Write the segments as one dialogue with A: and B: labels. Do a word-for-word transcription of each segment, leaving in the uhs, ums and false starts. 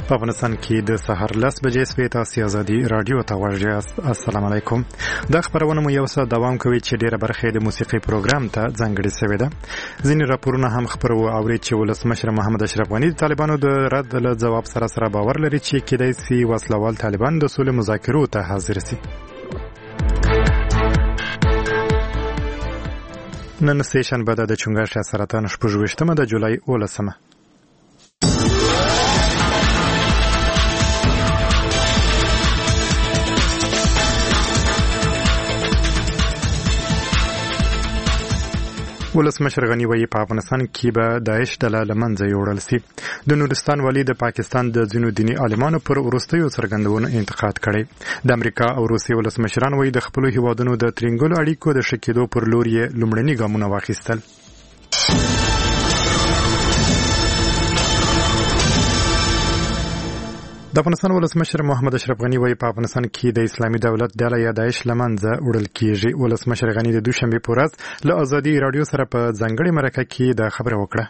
A: په افغانستان کې د سهار لس بجې سوي تاسو ازادي رادیو ته ورغاست. السلام علیکم. د خبرونه مو یو څه دوام کوي چې ډیره برخه د موسیقي پروګرام ته ځانګړې شوې ده. ځینې راپورونه هم خبرو او چې ولسمشر محمد اشرف غنی د طالبانو د رد له جواب سره سره باور لري چې کېدای شي وسلوال طالبان د سولې مذاکرو ته حاضر شي. نن سیشن بعد د چنګښ سرطان شپږ د جولای ولسمه. ولسمشر غنی وایي په افغانستان کې به داعش ډله له منځه یوړل شي. د نورستان والي د پاکستان د ځینو دیني عالمانو پر وروستیو څرګندونو انتقاد کړی. د امریکا او روسیې ولسمشران وایي د خپلو هیوادونو د ترینګلو اړیکو د ښه کېدو پر لور یې لومړني ګامونه واخیستل. د افغانستان ولسمشر محمد اشرف غنی وایي په افغانستان کې د اسلامي دولت ډله یا داعش له منځه وړل کېږي. ولسمشر غنی د دوشنبې په ورځ له ازادي رادیو سره په ځانګړې مرکه کې د خبره وکړه.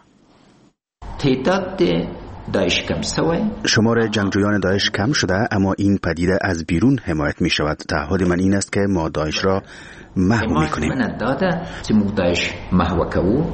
B: تعداد داعش کم شده.
C: شمار جنگجویان داعش کم شده، اما این پدیده از بیرون حمایت می شود. تعهد من این است که ما داعش را محو می کنیم.
B: من داده که ما داعش محو کوو.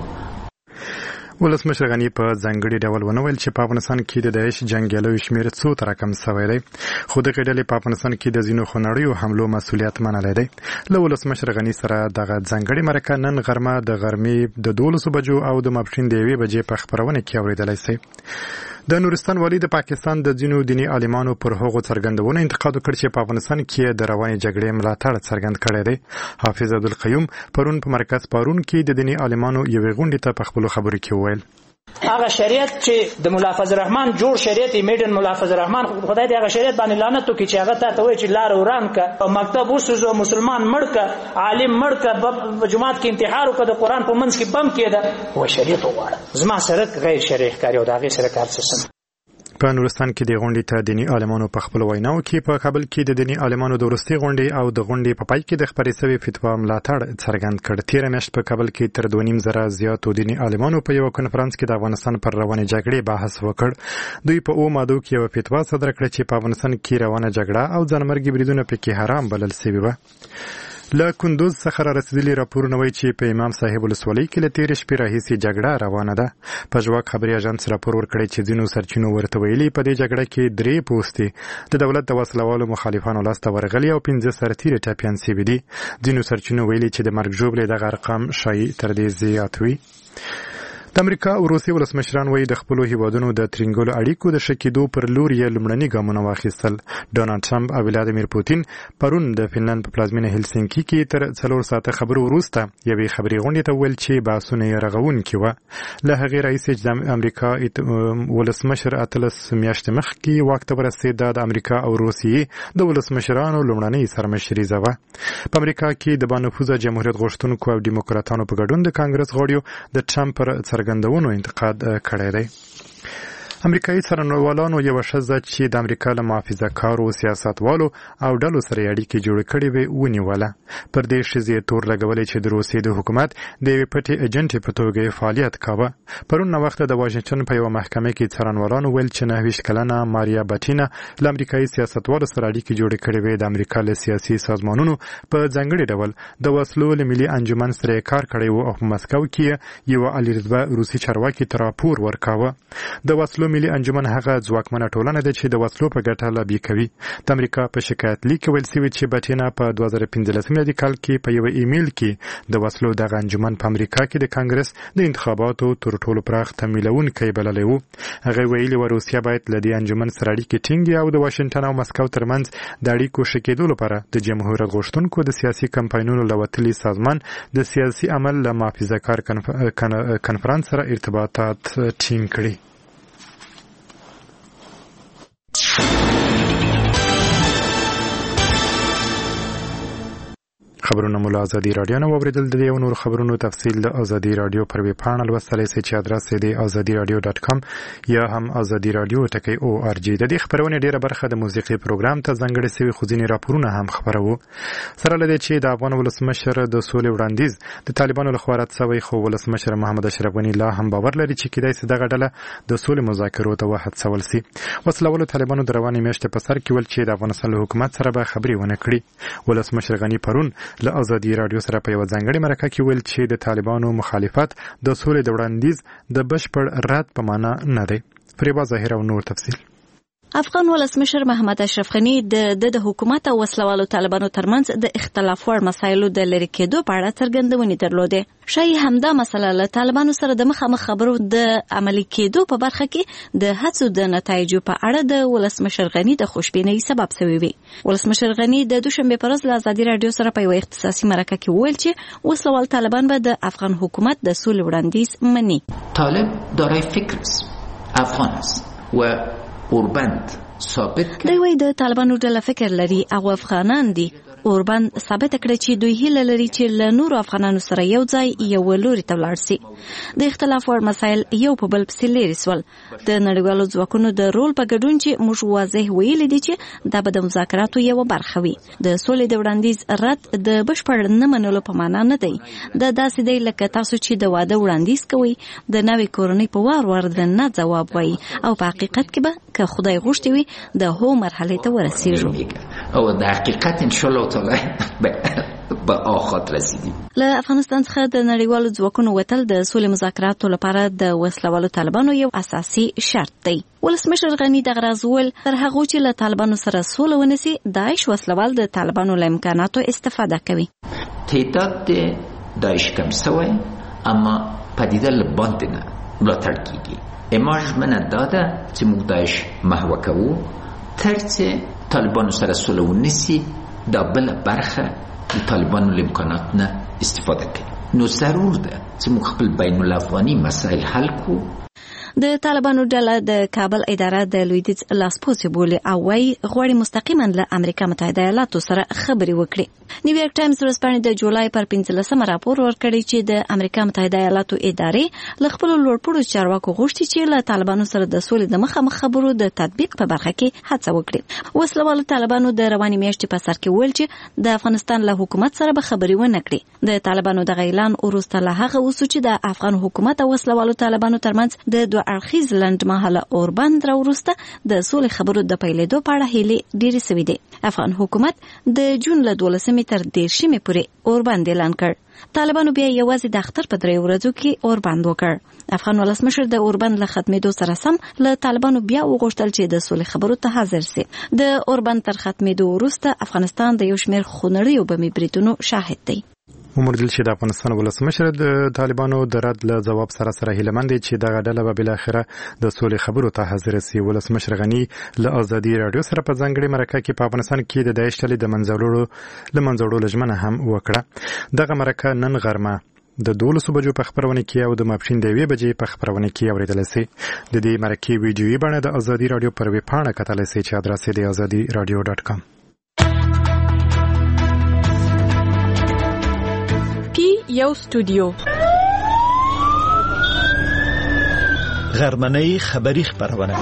A: ولسمشر غنی په ځانګړي ډول ونویل چې په افغانستان کې د داعش جنگیالیو شمېر څو تر کم شوی دی، خو دغه ډلې په افغانستان کې د ځینو خونړیو حملو مسؤلیت منلی دی. له ولسمشر غنی سره دغه ځانګړې مرکه نن غرمه د غرمې د دولسو بجو او د ماپښین د یوې بجې په خپرونه کې اورېدلی شئ. د نورستان والي د پاکستان د ځینو دیني عالمانو پر هغو څرګندونو انتقاد وکړ چې په افغانستان کې د روانې جګړې ملاتړ څرګند کړی دی. حافظ عبدالقیوم پرون په مرکز پارون کې د دیني عالمانو یوې غونډې ته په خپلو خبرو کې وویل
D: هغه شریعت چې د مولا فضل الرحمن جوړ شریعت میډن مولا فضل الرحمن خدای دې هغه شریعت باندې لعنت وکړي چې هغه ته وایي چې لار وران ک مکتب وسوځو مسلمان مړ ک عالم مړ ک جماعت کې انتحار وکړه د قران په منځ کې بم کېده و شریعت وغواړه. زما سره غیر شرعي ښکاري او د هغې سره کار څه.
A: په نورستان کې د غونډې ته دیني عالمانو په خپل ویناو کې په کابل کې د دیني عالمانو د وروستي غونډې او د غونډې په پای کې د خبرې شوې فتوا ملاتړ څرګند کړ. تېره میاشت په کابل کې تر دوه نیم زره زیاتو دیني عالمانو په یو کنفرانس کې د افغانستان پر روانې جګړې بحث وکړ. دوی په اوه مادو کې یو فتوا صادره کړه چې په افغانستان کې روانه جګړه او ځانمرګي بریدونه پکې حرام بلل شوي وو. له کندوز څخه را رسیدلي راپورونه وایي چې په امام صاحب ولسوالۍ کې له تېرې شپې راهیسې جګړه روانه ده. په ژواک خبري اژانس راپور ورکړی چې ځینو سرچینو ورته ویلي په دې جګړه کې درې پوستې د دولت د وسلوالو مخالفانو لاسته ورغلي او پنځه سرتیري ټپیان شوي دي. ځینو سرچینو ویلي چې د مرګ ژوبلې دغه ارقام ښایي تر دې زیات وي. د امریکا او روسیې ولسمشران وایي د خپلو هیوادونو د ترینګلو اړیکو د ښه کېدو پر لور یې لومړني ګامونه واخیستل. ډونالډ ټرمپ او ولادیمیر پوتین پرون د فنلند په پلازمینه هلسینکي کې تر څلور ساعته خبرو وروسته یوې خبري غونډې ته وویل چې بحثونه یې رغونکي وه. له هغې راهیسې چې د امریکا ولسمشر اتلس میاشتې مخکې واک ته ورسېد، د امریکا او روسیې د ولسمشرانو لومړنۍ سرمشریزه وه. په امریکا کې د بانفوذه جمهوریت غوښتونکو او ډیموکراتانو په ګډون د کانګرس غړیو د ټرمپ پر څرګندونو انتقاد کړی دی. امریکایي څارنوالانو یوه ښځه چې د امریکا له محافظه کارو سیاستوالو او ډلو سره اړیکې جوړې کړې وې ونیوله. پر دې ښځې تور لګولې چې د روسیې د حکومت د یوې پټې ایجنټې په توګه فعالیت کاوه. پرون ناوخته د واشنګټن په یوه محکمه کې څارنوالانو ویل چې نهه ویشت کلنه ماریا بټینا له امریکایي سیاستوالو سره اړیکې جوړې کړې وې. د امریکا له سیاسي سازمانونو په ځانګړي ډول د وسلو له ملي انجمن سره کار کړی و او په مسکو کې یوه عالي رتبه روسي چارواکي ته راپور ورکاوه. د وسلو ملي انجمن هغه ځواکمنه ټولنه ده چې د وسلو په ګټه لابي کوي. د امریکا په شکایت لیک ویل شوی چې بټینا په دوه زره پنځلس میلادي کال کې په یو ایمیل کې د وسلو دغه انجمن په امریکا کې د کانګرس د انتخاباتو تر ټولو پراخ تمویلونکی بللی و. هغه ویلي و روسیه باید له دې انجمن سره اړیکې ټینګې او د واشنګټن او مسکو ترمنځ د اړیکو ښه کېدو لپاره د جمهوریت غوښتونکو د سیاسي کمپاینونو له وتلي سازمان د سیاسي عمل له محافظه کار کنفرانس سره ارتباطات ټینګ کړي. خبرونه مو له ازادي رادیو نه واوریدل. د یو نور خبرونو تفصیل د ازادي رادیو پر ویب پاڼه لوستلی سئ چې ادرس یې د ازادي رادیو ډاټ کام یا هم ازادي رادیو ټکی او ار جی. د دې خبرونې ډیره برخه د موسیقي پروګرام ته ځانګړې سوي، خو ځینې راپورونه هم خبرو. سره له دې چې د افغان ولسمشر د سولې وړاندیز د طالبانو لخوا رد شوی، خو ولسمشر محمد اشرف غني لا هم باور لري چې کېدای شي دغه ډله د سولې مذاکرو ته وهڅول شي. وسلوالو طالبانو د روانې میاشتې په سر کې ول چې د افغانستان له حکومت سره به خبرې ونه کړي. ولسمشر غني پرون له ازادي رادیو سره په یو ځانګړي مرکه کې ویل چې د طالبانو مخالفت د سولې د وړاندیز د بشپړ رد په معنا نه دی. فریبا ظاهر او نور تفصیل.
E: افغان ولسمشر محمد اشرف غني د د حکومت او وسلوالو طالبانو ترمنځ د اختلاف وړ مسایلو د لری کېدو په اړه څرګندونې درلودې. شایي همدا مسله له طالبانو سره د مخامخ خبرو د عملي کېدو په برخه کې د هڅو د نتایجو په اړه د ولسمشر غني د خوشبینۍ سبب شوی وي. ولسمشر غني د دوشنبه پر ورځ له ازادي رادیو سره په یو اختصاصي مرکه کې ویل چې وسلوال طالبان به د افغان حکومت د سولې وړاندیز مني.
B: طالب دارای فکر است، افغان است و اوربند ثابت
E: دی وی د طالبانو ډله فکر لري او افغانان دي. اوربند ثابت کړی چې دوی هیله لري چې له نورو افغانانو سره یو ځای یو لوري ته ولاړ شي. د اختلاف وړ مسایل یو په بل پسې لري سول. د نړیوالو ځواکونو د رول په ګډون چې موږ واضح ویلي دي چې دا به د مذاکراتو یو برخه وي. د سولې د وړاندیز رد د بشپړ نه منلو په معنا نه دی. د داسې دی لکه تاسو چې د واده وړاندیز کوي د نوې کورنۍ په وار وار د نه جواب وایي او په حقیقت کې به که خدای غوښتي وي د هو مرحله ته ورسیږو.
B: او د حقیقت ان شاء الله تعالی به آخات رسیدیم.
E: له افغانستان څخه د نړیوالو ځواکونو وتل د سولې مذاکراتو لپاره د وسلوالو طالبانو یو اساسي شرط دی. ولسمشر غني دغه راز ول تر هغه چې له طالبانو سره سوله ونیسي، داعش وسلوال د طالبانو له امکاناتو استفاده کوي.
B: تعداد داعش کم شوی اما پدیده لباند نه ملاتړ کیږي. اماج من داده چې موږ داعش محو کوو تر چې طالبانو سره سوله ونیسي دا بل برخه د طالبانو له امکانات نه استفاده کوي. نو ضرور ده چې موږ خپل بین الافغاني مسایل حل کو.
E: د طالبانو ډله د کابل اداره د لویدیځ لاسپوڅي بولي او وايي غواړي مستقیما له امریکا متحده ایالاتو سره خبرې وکړي. نیویارک ټایمز ورځپاڼې د جولای پر پنځلسمه راپور ورکړی چې د امریکا متحده ایالاتو ادارې له خپلو لوړپوړو چارواکو غوښتي چې له طالبانو سره د سولې د مخامخ خبرو د تطبیق په برخه کې هڅه وکړي. وسلوالو طالبانو د روانې میاشتې په سر کې ویل چې د افغانستان له حکومت سره به خبرې ونه کړي. د طالبانو د اعلان وروسته له هغه وسو چې د افغان حکومت او وسلوالو طالبانو ترمنځ د دوه اړخیز لنډمهاله اوربند راوروسته د سولې خبرو د پیلېدو په اړه هیلې ډېرې سوي دي. افغان حکومت د جون له دولسمې تر دېرشمې پورې اوربند اعلان کړ. طالبانو بیا یوازې د اختر په درې ورځو کې اوربند وکړ. افغان ولسمشر د اوربند له ختمېدو سره سم له طالبانو بیا وغوښتل چې د سولې خبرو ته حاضر شي. د اوربند تر ختمېدو وروسته افغانستان د یو شمېر خونړیو بمي بریدونو شاهد دی.
A: ومردل چې د افغانستان ولسمشر د طالبانو د رد له جواب سره سره هیله مند چې دغه ډله به بل اخره د سولې خبرو ته حاضر شي. ولسمشر غني له ازادي رادیو سره په ځانګړي مرکه کې په افغانستان کې د داعش ډلې د منځوړو له منځوړو لجمنه هم وکړه. دغه مرکه نن غرمه د دولسو بجو په خبرونه کې او د ماپښین د یوې بجې په خبرونه کې اوریدل شي. د دې مرکې ویډیويي بڼه د ازادي رادیو پر ویب پاڼه کتلی شئ چې ادرس یې د ازادي رادیو ډاټ کام.
F: یو استودیو غرمنۍ خبری خبرونه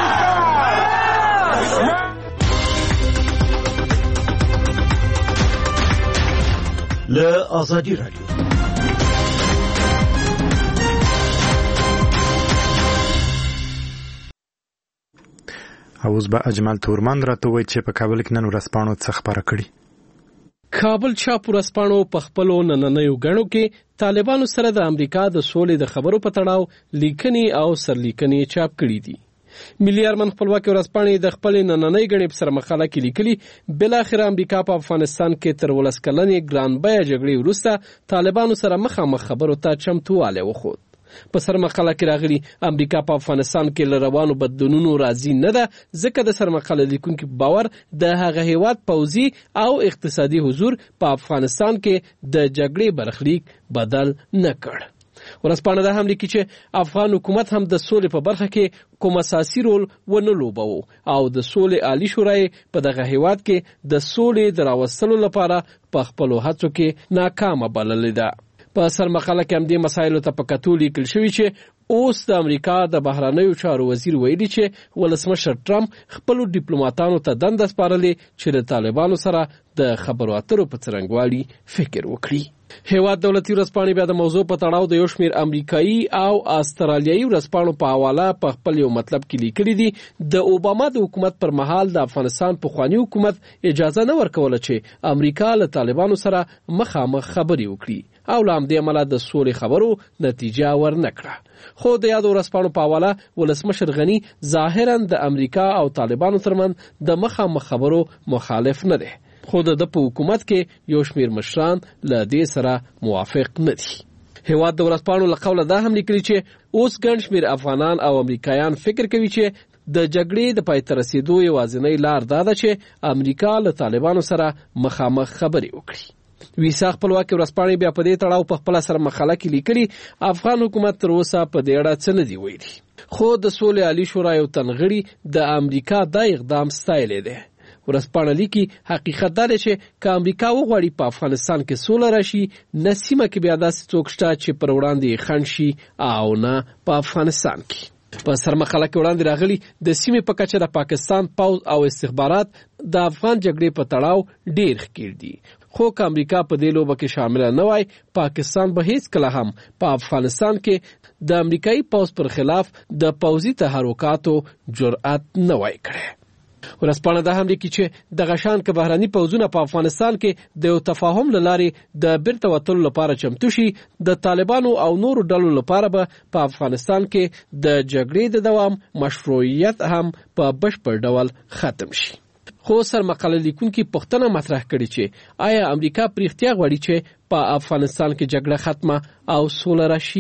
F: له ازادي رادیو.
A: اوس به اجمل تورمان راته وایي چې په کابل کې نن ورځپاڼو څه خبره کړي.
G: کابل چاپ ورځپاڼو په خپلو نننیو غړو کې طالبانو سره د امریکا د سولې د خبرو په تړاو لیکنې او سرلیکنې چاپ کړي دي. ملي ارمن خپلواکي ورځپاڼې د خپل نننۍ غړې په سر مقاله کې لیکلي بل اخر امریکا په افغانستان کې تر ولس کلنې ګران بیه جګړې وروسته طالبانو سره مخامخ خبرو ته چمتواله وخود. په سر مقاله کې راغلي امریکا په افغانستان کې له روانو بدلونونو راضي نه ده، ځکه د سر مقاله لیکونکو باور د هغه هیواد پوځي او اقتصادي حضور په افغانستان کې د جګړې برخلیک بدل نه کړ. ورځپاڼه دا هم لیکي چې افغان حکومت هم د سولې په برخه کې کوم اساسي رول ونه لوباوه او د سولې عالی شورا په دغه هیواد کې د سولې د راوستلو لپاره په خپلو هڅو کې ناکامه بللې ده. په سرمقاله کې هم دې مسایلو ته په کتو لیکل شوي چې اوس د امریکا د بهرنیو چارو وزیر ویلي چې ولسمشر ټرمپ خپلو ډیپلوماټانو ته دنده سپارلې چې د طالبانو سره د خبرو اترو په څرنګوالي فکر وکړي. هیواد دولتي ورځپاڼې بیا د موضوع په تړاو د یو شمېر امریکایي او استرالیایي ورځپاڼو په حواله په خپل یو مطلب کې لیکلي دي د اوباما د حکومت پر مهال د افغانستان پخواني حکومت اجازه نه ورکوله چې امریکا له طالبانو سره مخامخ خبرې وکړي او له همدې امله د سولې خبرو نتیجه ورنکړه. خو د یادو ورځپاڼو په حواله ولسمشر غني ظاهرا د امریکا او طالبانو ترمنځ د مخامخ خبرو مخالف نه دی، خو د په حکومت کې یو شمېر مشران له دې سره موافق نه دي. هیواد د ورځپاڼو له قوله دا هم لیکلي چې اوس ګڼ شمېر افغانان او امریکایان فکر کوي چې د جګړې د پای ته رسیدو یوازینۍ لار دا ده چې امریکا له طالبانو سره مخامخ خبرې وکړي. ویسا خپلواکي ورځپاڼې بیا په دې تړاو په خپله سره مقاله کې لیکلي افغان حکومت تر اوسه په دې اړه څه نه دي ویلي، خو د سولې عالی شورا یو تنغړي د امریکا دا اقدام ستایلی دی. ورځپاڼه لیکي حقیقت دا دی چې که امریکا وغواړي په افغانستان کې سوله راشي، نه سیمه کې بیا داسې څوک شته چې پر وړاندې یې خنډ شي او نه په افغانستان کې. په سرمقاله کې وړاندې راغلي د سیمې په کچه د پاکستان پوځ او استخبارات د افغان جګړې په تړاو ډېر ښکېل دي، خو که امریکا په دې لوبه کې شامله نه وای، پاکستان به هیڅ کله هم په افغانستان کې د امریکایي پوځ پر خلاف د پوځي تحرکاتو جرأت نه وای کړی. ورځپاڼه دا هم لیکي چې دغه شان که بهرني پوځونه په افغانستان کې د یو تفاهم له لارې د بیرته وتلو لپاره چمتو شي، د طالبانو او نورو ډلو لپاره به په افغانستان کې د جګړې د دوام مشروعیت هم په بشپړ ډول ختم شي. خو سرمقاله لیکونکي پوښتنه مطرح کړې چې آیا امریکا په رښتیا غواړي چې په افغانستان کې جګړه ختمه او سوله راشي؟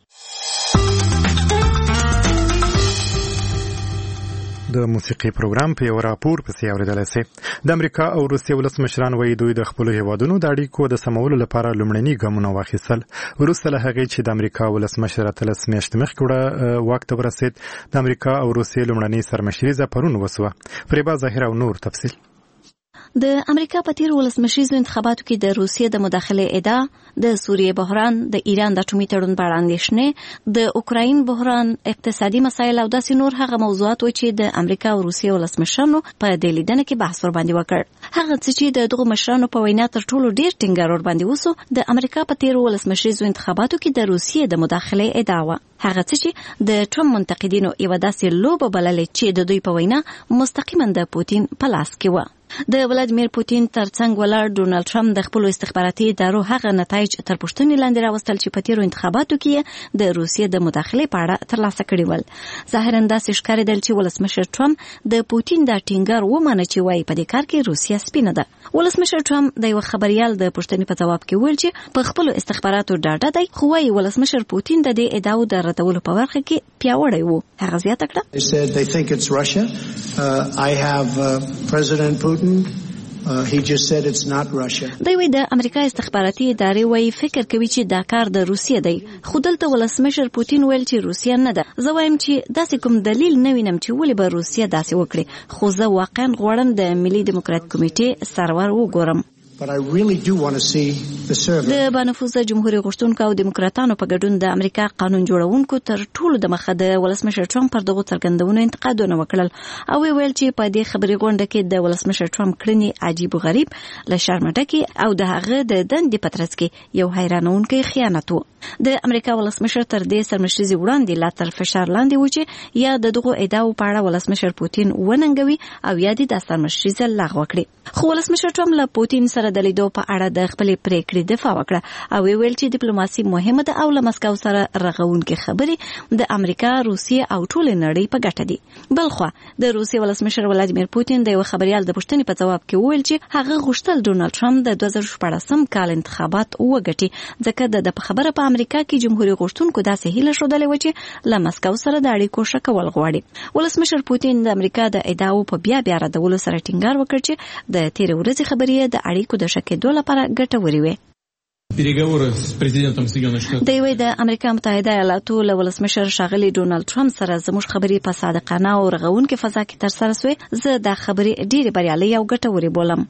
A: د موسیقي پروګرام په یو راپور پسې اورېدلی سئ. د امریکا او روسیې ولسمشران وایي دوی د خپلو هیوادونو د اړیکو د سمولو لپاره لومړني ګامونه واخیستل وروسته له هغې چې د امریکا ولسمشر اتلس میاشتې مخکې وړه واک ته ورسېد. د امریکا او روسیې لومړنۍ سرمشریزه پرون وسوه. فریبا ظاهر او نور تفصیل.
E: د امریکا په تیر ولسمشریزو انتخاباتو کې د روسیې د مداخلې ادعا، د سوریې بحران، د ایران د اټومي تړون په اړه اندېښنې، د اوکراین بحران، اقتصادي مسایل او داسې نور هغه موضوعات و چې د امریکا او روسیې ولسمشرانو په دې لیدنه کې بحث ورباندې وکړ. هغه څه چې د دغو مشرانو په وینا تر ټولو ډېر ټینګار ورباندې وسو د امریکا په تیر ولسمشریزو انتخاباتو کې د روسیې د مداخلې ادعا وه. هغه څه چې د ټرمپ منتقدینو یوه داسې لوبه بللې چې د دوی په وینا مستقیما د پوتین په لاس کې وه. د ولادیمیر پوتین ترڅنګ ولاړ ډونالد ټرمپ د خپلو استخباراتي ادارو هغه نتایج تر پوښتنې لاندې راوستل چې په تیرو انتخاباتو کې د روسیې د مداخلې په اړه ترلاسه کړي ول. ظاهرا داسې ښکارېدل چې ولسمشر ټرمپ د پوتین دا ټینګار ومانه چې وایي په دې کار کې روسیه سپینه ده. ولسمشر ټرمپ د یو خبريال د پوښتنې په ځواب کې ویل چې په خپلو استخباراتو ډاډه دی، خو وایي ولسمشر پوتین د دې ادعاو د ردولو په برخه کې پیاوړی و. هغه زیاته کړه
H: They said they think it's Russia. Uh, I have uh, President Putin. Uh, he just said it's not Russia.
E: دوی وی د امریکا استخباراتي ادارې وایي فکر کوي چې دا کار د روسیې دی، خو دلته ولسمشر پوتین ویل چې روسیه نه ده. زه وایم چې داسې کوم دلیل نه وینم چې ولې به روسیه داسې وکړي، خو زه واقعا غواړم د ملي ډیموکرات کمیټې سرور وګورم.
H: But I really do want to see the server.
E: د بانفوذه جمهوریت غوښتونکو او دیموکراتانو په ګډون د امریکا قانون جوړونکو تر ټولو د مخه د ولسمشر ټرمپ پر دغو څرګندونو انتقادونه وکړل او ویل چې په دې خبري غونډه کې د ولسمشر ټرمپ کړنې عجیب او غریب، له شرمه ډکې او د هغه د دندې په ترڅ کې یو حیرانونکی خیانت و. د امریکا ولسمشر تر دې سرمشریزي وړاندې لا تر فشار لاندې و چې یا د دغو ادعاو په اړه ولسمشر پوتین وننګوي او یا د سرمشریزه لغوه کړي. خو ولسمشر ټرمپ له پوتین سره د لیدو په اړه د خپلې پریکړې دفاع وکړه او ویل چې ډیپلوماسي مهمه ده او له مسکو سره رغونکې خبرې د امریکا، روسیې او ټولې نړۍ په ګټه دي. بلخوا د روسیې ولسمشر ولادیمیر پوتین د یو خبريال د پوښتنې په ځواب کې وویل چې هغه غوښتل ډونالد ټرمپ د دوه زره شپاړسم کال انتخابات وګټي، ځکه د په خبره په امریکا کې جمهوریت غوښتونکو داسې هیله ښودلې و چې له مسکو سره د اړیکو ښه کول غواړي. ولسمشر پوتین د امریکا د ادعاو په بیا بیا ردولو سره ټینګار وکړ چې د تیرې ورځې خبرې د اړیکو د ښه کېدو لپاره ګټورې وي.
I: переговоры с президентом Соединенных Штатов.
E: د یوې د امریکا متحده ایالاتو له ولسمشر ښاغلي ډونالد ټرمپ سره زموږ خبرې په صادقانه او رغونکې فضا کې ترسره شوې. زه دا خبرې ډېرې بریالۍ او ګټورې بولم.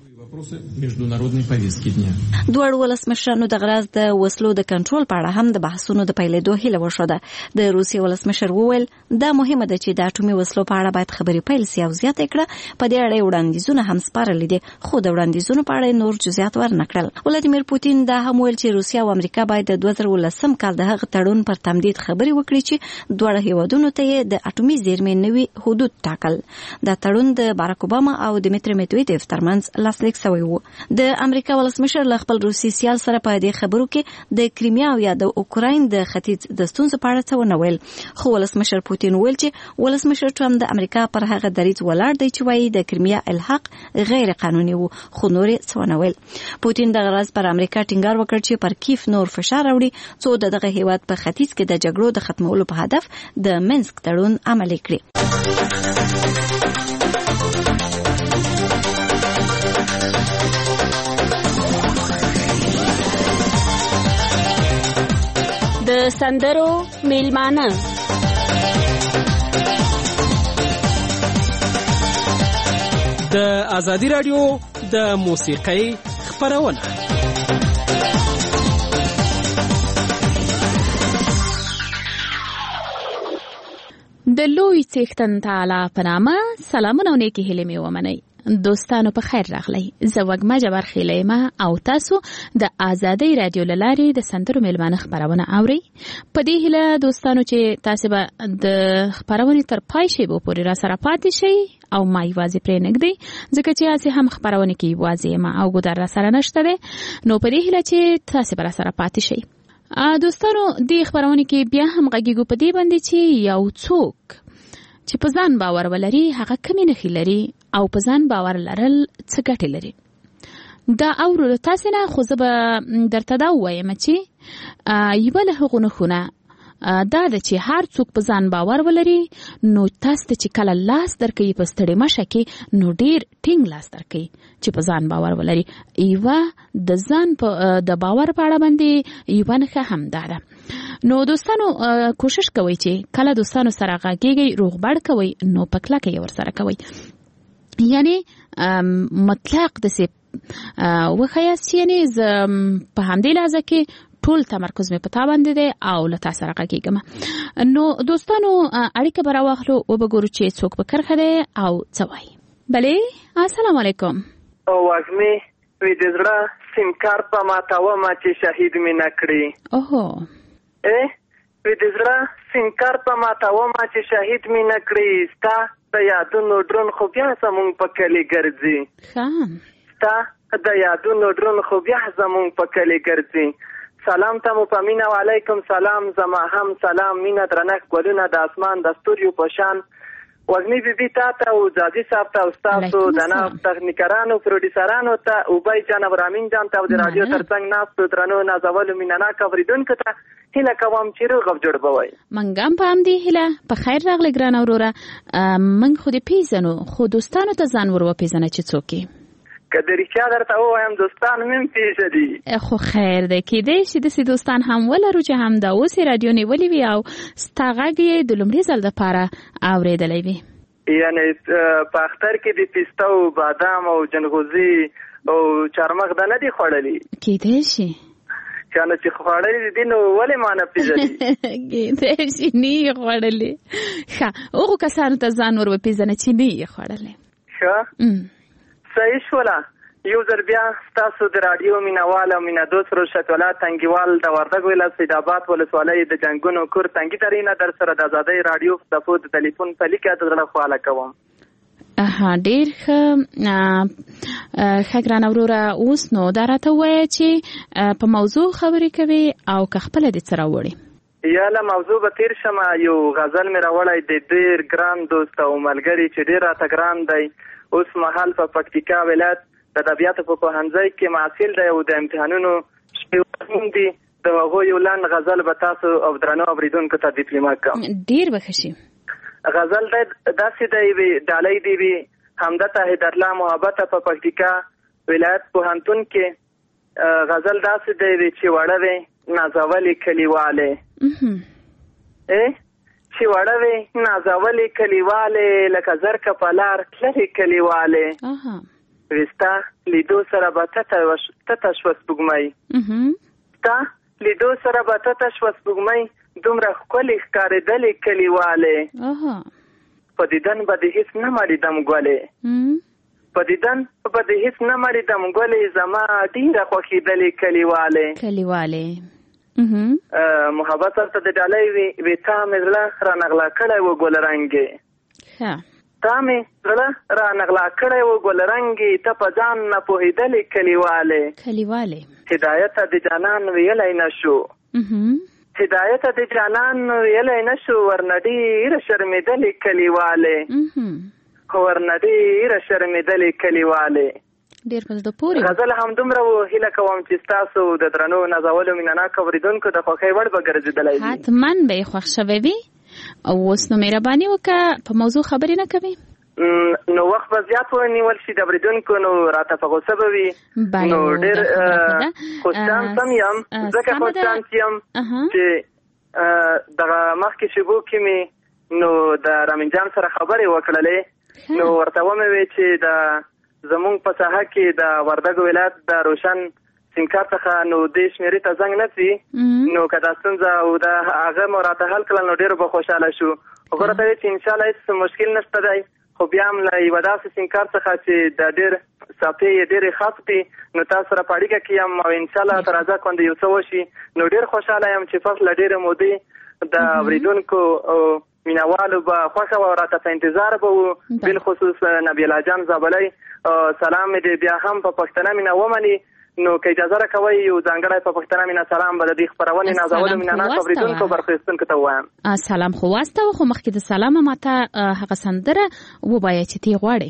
E: دوړ ولسمشرانو د غراز د وسلو د کنټرول په اړه هم د بحثونو د پیلېدو هیله وشوده. د روسیې ولسمشر وویل دا مهمه ده چې د اټومي وسلو په اړه باید خبرې پیل سي او زیاته کړه. په دې اړه وړاندیزونه هم سپارلي دي خو د وړاندیزونو په اړه نور جزئیات ورنکړل. ولادیمیر پوتین دا هم ویل چې روسیا او امریکا باید د دوه زره ولسم کال د هغه تړون پر تمدید خبرې وکړي چې دواړه هیوادونو ته د اټومي زیرمې نوي حدود ټاکل. دا تړون د باراک اوباما او دمیتری میدویدیف ترمنځ لاسلیک شوی و. د امریکا ولسمشر له خپل روسي سیال سره په دې خبرو کې د کریمیا او یا د اوکراین د ختیځ د ستونزو په اړه څه ونه ویل. خو ولسمشر پوتین ویل چې ولسمشر ټرمپ د امریکا پر هغه دریځ ولاړ دی چې وایي د کریمیا الحاق غیر قانوني وو خو نور څه ونه ویل. پوتین د غرض پر امریکا ټینګار وکړ چې پر کیف نور فشار راوړي څو دغه هیواد په ختیځ کې د جګړو د ختمولو په هدف د منسک تړون عملي کړي.
J: د سندرو میلمانه
G: د ازادي رادیو د موسیقۍ خبرونه.
J: د لوی څښتن تعالی په نامه سلامونه او نیکی هیلې مې ومنئ. دوستانو په خیر راغلی. زه وږمه جبر خیلیمه او تاسو د ازادي رادیو لارې د سندرو میلمانه خبرونه اورئ. په دې هیله دوستانو چې تاسو به د خبرونې تر پای شی به پورې را سره پاتې شئ او ما یوازې پرې نږدې ځکه چې تاسو هم خبرونه کې یوازې ما او ګودر را سره نشته ده. نو په دې هیله چې تاسو به را سره پاتې شئ. دوستانو دې خبرونه کې بیا هم غږیږو په دې باندې چې یو څوک چې په ځان باور ولري هغه کمې نښې لري او په ځان باور لرل څه ګټې لري. دا اورو تاسو نه خو زه به درته دا ووایم چې یوه له هغو نښونه دا ده چې هر څوک په ځان باور ولري نو تاسو ته چې کله لاس درکوي په ستړې مشه کې نو ډېر ټینګ لاس درکوي چې په ځان باور ولري. یوه د ځان د باور په اړه باندې یوه نښه هم دا ده. نو دوستانو کوشش کوئ چې کله دوستانو سره غږیږئ روغبړ کوئ نو په کلکه یې ورسره کوئ. یعنی مطلق داسې وښیاست چې یعنې زه په همدې لحظه کې ټول تمرکز مې په تا باندې دی او له تا سره غږیږم. نو دوستانو اړیکه به راواخلو وبګورو چې څوک په کرښه دی او څه وایي. بلې السلام علیکم.
K: وږمې وې د زړه سیم کارت په ماتومه چې شهید مې نه کړي.
J: اوهو
K: ای وې د زړه سیم کارت په ماتومه چې شهید مې نه کړي. ستا د یادونو ډرون خو بیا زمونږ په کلي ګرځي. ستا د یادونو ډرون خو بیا زمونږ په کلي ګرځي. سلام ته مو په مینه وعلیکم سلام زما هم سلام مینه درنښت ګلونه د اسمان د ستوریو په شان. وږمې بیبي تا ته او زادي صاحب ته او ستاسو د ناف تخنیکرانو پروډیوسرانو ته اوبی جان ابراهیم جان ته او د راډیو ترڅنګ ناستو درنو نازولو مینهناک اورېدونکو ته هیله کوم چې روغ او جوړ به وئ.
J: موږ هم په همدې هیله په خیر راغلی ګرانه وروره. موږ خو دې پیژنو خو دوستانو ته ځان ور وپېژنه چې څوک یې.
K: که د رښتیا درته ووایم دوستان مې هم پېژني.
J: خو خیر دی کېدی شي داسې دوستان هم ولرو چې همدا اوس یې راډیو نیولې وي او ستا غږ یې د لومړي ځل دپاره اورېدلی وي.
K: یعنې په اختر کې د پیسته او بادام او جنغوزي او چارمغ دا نه دي خوړلي؟
J: کېدی شي
K: چانه چې خوړلي دي نو ولې ما نه پېژني؟
J: کېدی شي نه یې خوړلي. ښه هغو کسانو ته ځان ور وپېژنه چې نه یې خوړلی.
K: ښه صحیح شوله. یو ځل بیا ستاسو د راډیو مینهوال او مینهدوست روشت ولا تنګیوال د وردګ ولایت سیدآباد ولسوالۍ د جنګونو کور تنګي ترینه در سره د ازادۍ راډیو صفو د ټلیفون په لیکه د زړه خواله کوم.
J: ها ډېر ښه ښه ګرانه وروره. اوس نو دا راته ووایه چې په موضوع خبرې کوې او که خپله دې څه راوړې؟
K: یا له موضوع به تېر شمه. یو غزل مې راوړی د ډېر ګران دوست او ملګري چې ډېر راته ګران دی. اوس مهال په پکتیکا ولایت د ادبیاتو په پوهنځي کې محصل دی او د امتحانونو شپې دي. د هغو یو لنډ غزل به تاسو او درنو اورېدونکو ته ډیپلومه کوم.
J: ډېر به ښه شي.
K: غزل دی داسې دی وي ډالۍ دی وي همدته هدرله محبته په پکتیکا ولایت پوهنتون کې غزل داسې دی چې وړه وې نازولې کلیوالې چې وړه وې نازولې کلیوالې لکه زرکه په لار تللې کلیوالې وستا لیدو سره به تته شوه سپوږمۍ ستا لیدو سره به تته شوه سپوږمۍ دومره ښکلې ښکارېدلې کلیوالې په دیدن به دې هېڅ نه مړېدم ګلې په دیدن به دې هېڅ نه مړېدم ګلې زما ډېره خوښېدلې کلیوالې
J: کلیوالې
K: محبت ورته د ډالۍ وي وې تا مې زړه رانغلا کړی و ګلرنګې تا مې زړه رانغلا کړی و ګلرنګې ته په ځان نه پوهېدلې کلیوالې
J: کلیوالې
K: هدایت د جانان ویلی نه شو هدایت د جانان ویلی نه شو ورنه ډېره شرمېدلې کلیوالې ورنه ډېره شرمېدلې کلیوالې
J: ډېر په زړه پورې
K: غزل همدومره و. هیله کوم چې ستاسو د درنو نازولو مینهناکو اورېدونکو د خوښۍ وړ به ګرځېدلی وي.
J: حتما به یې خوښ شوی وي. اوس نو مهرباني وکړه په موضوع خبرې نه کوي
K: نو وخت به زیات ونیول شي د اورېدونکو نو راته په غوسه به وي نو ډېر خوشچانس هم یم ځکه خوشچانس یم چې دغه مخکې شېبو کې مې نو د رامین جان سره خبرې وکړلې نو ورته ومې وې چې د زمونږ په ساحه کې د وردګو ولایت د روشن سینکار څخه نو دې شمېرې ته زنګ نه څي نو که دا ستونزه او د هغه مو راته حل کړل نو ډېر به خوشحاله شو. خو ورته وې چې انشاءالله هېڅ مشکل نشته دی خو بیا هم له یوه داسې سینکار څخه چې د ډېر صافې یې ډېرې خاص دي نو تاسو سره په اړیکه کې یم او انشاءالله تر رضا خوندې یو څه وشي نو ډېر خوشحاله یم چې فصل له ډېرې مودې د اورېدونکو مینوالو به خوښه وه او راته په انتظار به وو بالخصوص نبی الله جان زابلی سلام مې دې بیا هم په پښتنه مینه ومني نو که اجازه راکوئ یو ځانګړی په پښتنه مینه سلام به د دې خپرونې نازولو مینهناکو اورېدونکو برخویستونکو ته ووایم.
J: سلام خو واستوه خو مخکې د سلامه ماته هغه سندره ووایه چې تی غواړې.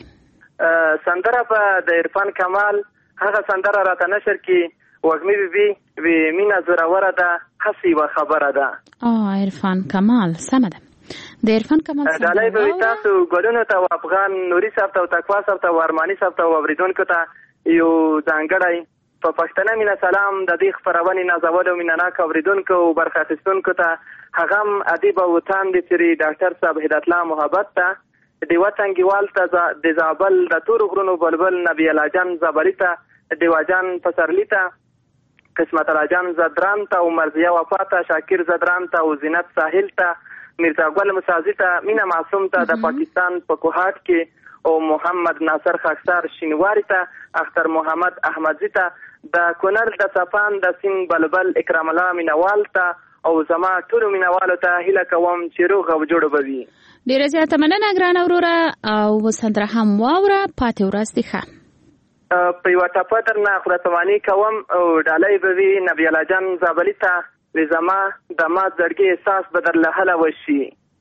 K: سندره به د عرفان کمال هغه سندره راته نشر کړي وږمې بیبي وی مینه زوروره ده هسې یوه خبره ده.
J: عرفان کمال سمه ده د عرفان کمال
K: ډالۍ به وي تاسو ګلونو ته او افغان نوري صاحب ته او تقوا صاحب ته او ارماني صاحب ته او اورېدونکو ته یو ځانګړی په پښتنه مینه سلام د دې خپرونې نازولو مینهناکو اورېدونکو او برخه اخیستونکو ته هغه هم ادیب او وطن د سري ډاکټر صاحب هدایت الله محبت ته ډیوه تنګیوال ته د زابل د تورو غرونو بلبل نبی الله جان زابلي ته ډیوه جان پسرلي ته قسمت الله جان زدران ته او مرضیه وفا ته شاکر زدران ته او زینت ساحل ته میرزا ګل مسازي ته مینا معصوم ته د پاکستان په کوهاټ کې او محمد ناصر خاکسار شینواری ته اختر محمد احمدزي ته د کونړ د صفان د سین بلبل اکرام الله مینوال ته او زما ټولو مینوالو ته هیله کوم چې روغ او جوړ به وي.
J: ډېره زیاته مننه ګرانه وروره او سندره هم واوره پاتې ورځ دې ښه.
K: په یوه ټپه درنه خداتواني کوم او ډالۍ به وي نبی الله جان زابلي ته وی زما د ما زړګي احساس به در له هله وشي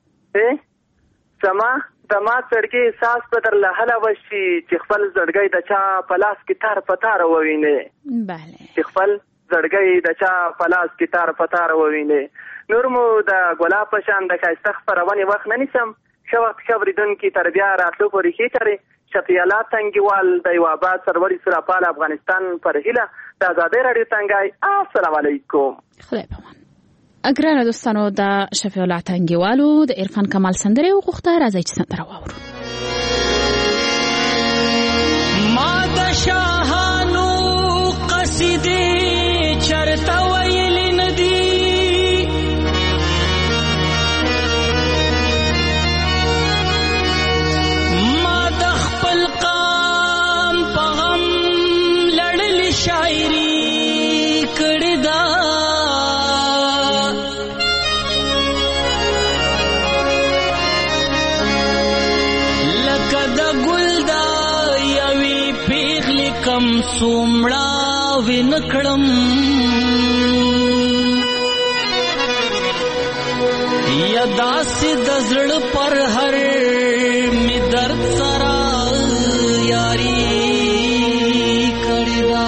K: زما د ما زړګي احساس به در له هله وشي چې خپل زړګی د چا په لاس کې تار په تار ووینې چې خپل زړګی د چا په لاس کې تار په تار ووینې. نور مو د ګلاب په شان د ښایسته خپرونې وخت نه نیسم ښه وخت ښه اورېدونکي تر بیا راتلو پورې ښې چارې شفیع تنګیوال د یو آباد سروري سراپال افغانستان پر هیله د ازادۍ راډیو تنګای السلام علیکم.
J: خدای پامان. ګرانه دوستانو د شفیع الله تنګیوالو د عرفان کمال سندره وغوښته راځئ چې سندره واورو.
L: ما د شاهانو قصیدې چرته ویلې نه دي ما د خپل قام په غم لړلې شاعري کړې ده کم سومړه وینکړم یا داسې د زړه پر هر می درد سره یاري کړې ده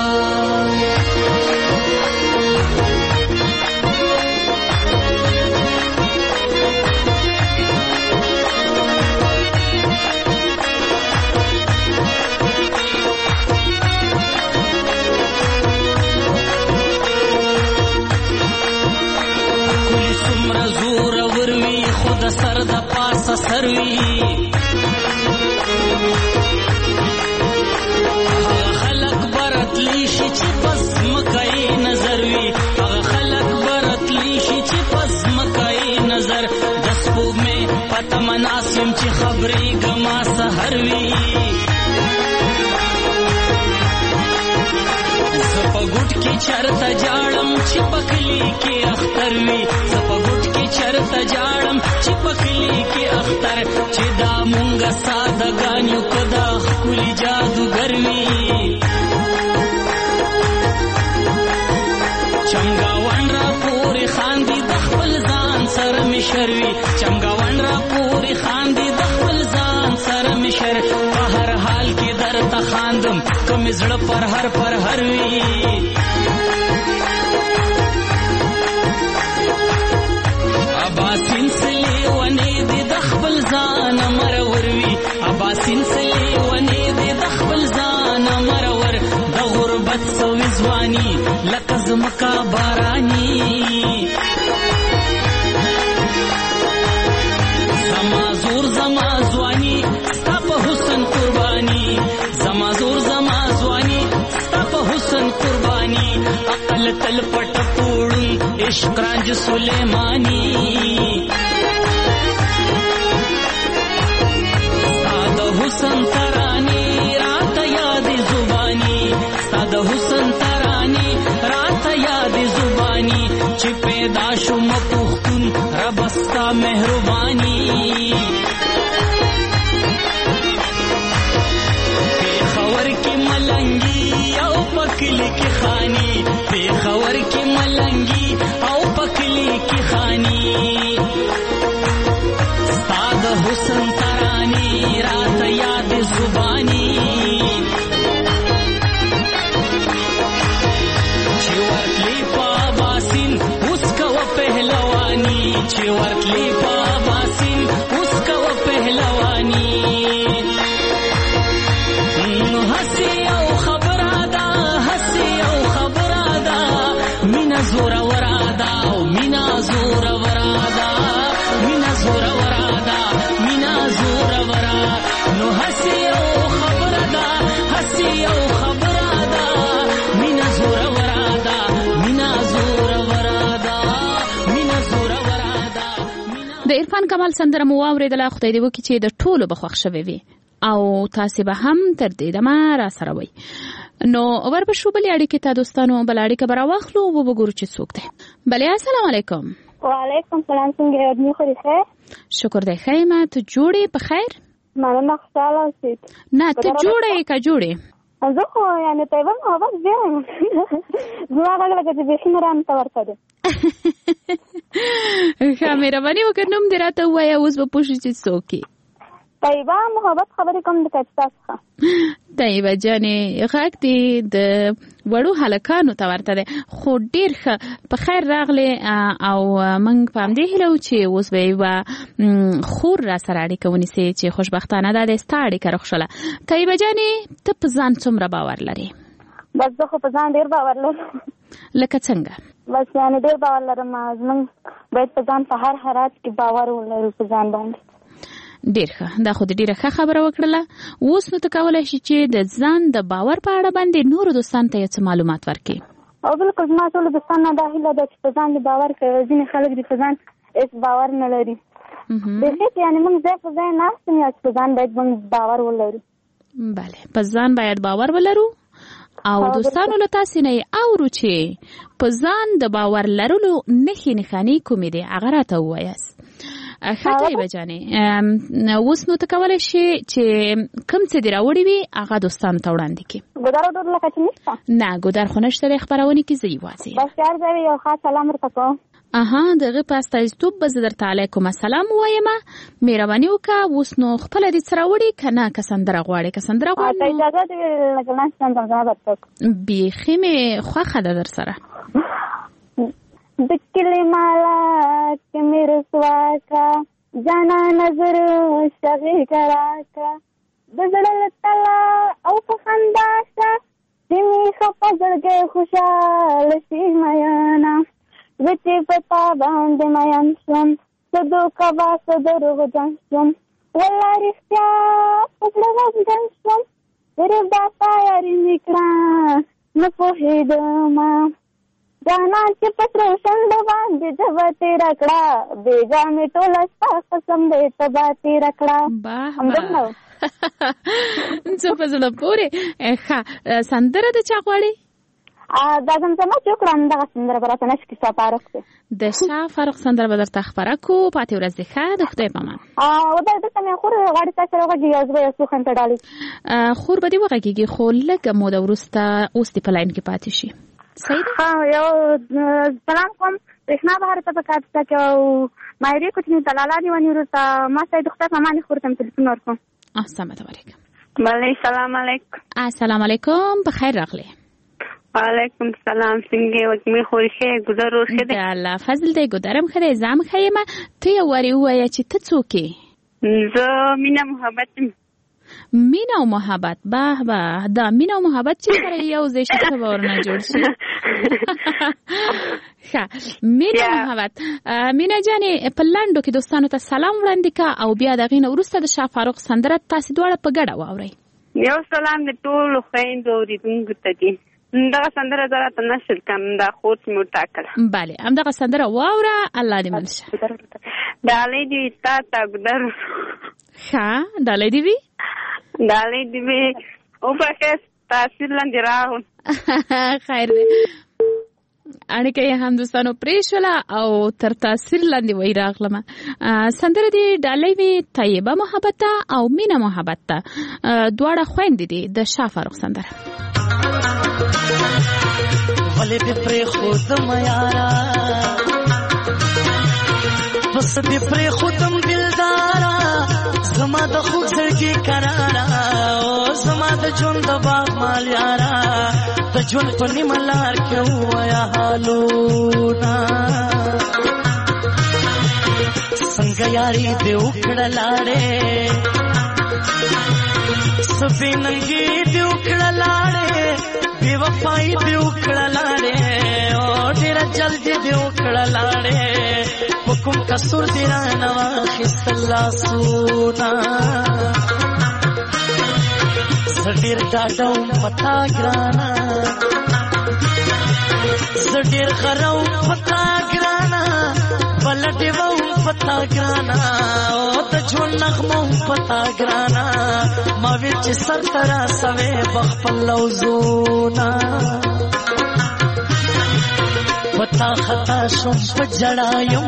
L: سحر وي خلق برتلی شي چې پس مکای نظر وي هغه خلق برتلی شي چې پس مکای نظر د سپوږمۍ پته مناسم چې خبرې ګما سحر وي زپګوټ کې چرته جاړم چې پکلی کې اختر وي زپګوټ کې چرته جاړم چې پکلی کې اختر چې دا مونږه سادهګانیو کدا خولي جادوګر وي چمګاون را پورې خاندي د خپل ځان سره مشر وي چمګاون را پورې خاندي د خپل ځان سره مشر په هر حال کې درته خاندم کوم زړه پر هر پر هر وي اباسین سلی ونی دی د خپل ځان مرور وي اباسین سلی ونی دی د خپل ځان مرور د غربت سوي ځواني لکه زمکا باراني زما زور زما ځواني ستا په حسن قرباني زما زور زما ځواني ستا په حسن قرباني عقل تل پټ پوړون عشق رانج سلیمانی ساده حسن ترانی رات یاد زبانی ساده حسن ترانی رات یاد زبانی چې پیدا شوم پختون رب ستا مهربانی خبر کی ملنگی او پکلی کی خانی بے خبر کی ملنگی او پکلی کی خانی استاد حسن ترانی رات یاد زبانی چی ورتلی پا باسین اس کا و پہلوانی چی ورتلی پا باسین اس کا و پہلوانی هسي او خبرادا هسي او خبرادا مینا زورا ورادا او مینا زورا ورادا مینا زورا ورادا مینا زورا ورا نو هسي او خبرادا هسي او خبرادا مینا زورا ورادا مینا زورا ورادا مینا زورا ورادا
J: د عرفان کمال سندره مو واورېدله خدای دې وکړي چې د ټولو به خوښ شوی وي او تاسو به هم تر دې دمه را سره وي نو وربشو بلې اړیکې ته دوستانو بل اړیکه به راواخلو او وګورو چې څوک دی بلې السلام علیکم
M: وعلیکم سلام څنګه یې ادمي خو دې ښه
J: شکر دی ښه یم ته جوړې په خیر
M: مننه خوشحاله اوسې
J: نه ته جوړې که جوړې
M: زه خو یعنې طیبه محبت ډېره یم زما غږ لکه چې بیخي نه رانه ته ورته دی
J: ښه مهرباني وکړه نوم دې راته ووایه اوس به پوه شو چې څوک یې
M: طیبه محبت خبرې کوم د کچتا څخه
J: طیبه جانې غږ دې د وړو هلکانو ته ورته دی خو ډېر ښه په خیر راغلې او موږ په همدې هیله وو چې اوس به یوه خور را سره اړیکه ونیسې چې خوشبختانه ده دی ستا اړیکه روغ شوله طیبه جانې ته په ځان څومره باور لرې
M: بس زه خو په ځان ډېر باور لرم
J: لکه څنګه
M: بس یعنې ډېر باور لرم زموږ باید په ځان په هر حالات کې باور ولرو په ځان باندې
J: ډیر ښه دا خو دې ډیره ښه خبره وکړله اوس نو ته کولی شي چې د ځان د باور په اړه باندې نورو دوستانو ته یو څه معلومات ورکړې
M: او بالکل زما ټولو دوستانو نه دا هیله ده چې په ځان دې باور کوي ځینې خلک دې په ځان هېڅ باور نه لري بېخي یعنې موږ ځای په ځای ناست یم یا چې په ځان باید موږ باور ولرو
J: بله په ځان باید باور ولرو او دوستانو له تاسې نه یې اورو چې په ځان د باور لرلو نښې نښانې کومې دي هغه راته ووایاست ښه طیبه جانې اوس نو ته کولی شې چې کوم څه دې راوړي وي هغه دوستانو ته وړاندې کړي
M: ګودر او ډوډۍ لکه چې نشته
J: نه ګودر خو نشته دی خپرونې کې زه یوازې
M: بس هر ځای یو خاص سلام درته کوم
J: اها دغه په استازیتوب به زه درته علیکم السلام ووایم مهرباني وکړه اوس نو خپله دې څه راوړي که نه که سندره غواړې که سندره غواړې
M: ته اجازه دې لکه لاندې سندره درته
J: بیخي مې خوښه ده در سره
M: د کلي مالا کې مې رسوا کا جانا نظر شغې کرا کا د زړه له تله او په خندا شه چې مې خفه زړګی خوشحاله شي میانه زه چې په تا باندې مین شوم څه دوکه به څه دروغجن شوم والله رښتیا په زړه غمجن شوم غریب دا ستا یاري مې کړه نه پوهېدمه جانان چې په سرو شونډو باندې ژبه تېره کړه بېګا مې ټوله ستا قسم دی ته به تېره کړه همدغه
J: څه په زړه پورې ښه سندره د چا غواړې
M: دا زمزمه چې وکړه همدغه سندره به راته نشي شاه فاروق دی
J: د شاه فاروق سندره به درته خپره کړو پاتې ورځ دې ښه د خدای په امان
M: ودا دلته مې خور غواړي تاسو سره وغږېږي او زه به یو څو خنته ډالۍ
J: خور به دې وغږېږي خو لږه موده وروسته اوس دې په لاین کې پاتې شي صحیح
M: ده یو سلام کوم برېښنا بهر ته په کاپیسا کې او مایرې کوچني ته لالا دیواني وروسته ما ستا د خدای په امان خور ته مې تلیفون ورکړم
J: السلام علیکم
M: بله سلام علیکم
J: السلام علیکم بخیر راغلی
M: وعلیکم سلام څنګه یې وکمې خورې ښه یې ګودر روغ ښه دی
J: الله فضل دی ګودرم ښه دی زه هم ښه یم ته یې وارې ووایه چې ته څوک یې
M: زه مینه محبت یم
J: مینه او محبت به به دا مینه او محبت چې سره یو ځای شي څه به ورنه جوړ شي ښه مینه او محبت مینه جانې په لنډو کې دوستانو ته سلام وړاندې که او بیا د هغې نه وروسته د شاه فاروق سندره تاسې دواړه په ګډه واورئ
M: یو سلام د ټولو خویندو اورېدونکو ته دي همدغه سندره زه راته نشر کړم دا خور چې مې وټاکله
J: بلې همدغه سندره واوره الله دې مل شه
M: ډالۍ دې وي ستا ته ګودر
J: ښه ډالۍ دې وي
M: ډالۍ دې وي وبخښه تاثیر لاندې راغلم
J: خیر دی اړیکه یې هم دوستانو پرېښوله او تر تاثیر لاندې وی راغلمه سندره دې ډالۍ وي طیبه محبت ته او مینه محبت ته دواړه خویندې دي د شاه فاروق سندره
L: ولې دې پرېښودم یاره بس دې پرېښودم دلداره زما د خوږ زړګي قراره او زما د ژوند د باغ مال یاره د ژوند په نیمه لار کې ووایه حالونه څنګه یاري دې وکړه لاړې سبې ننګې دې وکړه لاړې بې وفایي دې وکړه لاړې او ډېره جلدي دې وکړه لاړې په کوم قصور دې رانه واخیستل لاسونه زه ډېر ډاډه وم په تا ګرانه زه ډېر غره وم په تا ګرانه بلډې وم په تا ګرانه او د ژوند نغمه وم په تا ګرانه ما ویل چې سر ته راسوې به خپل لوظونه په تا خطا شوم په ژړا یم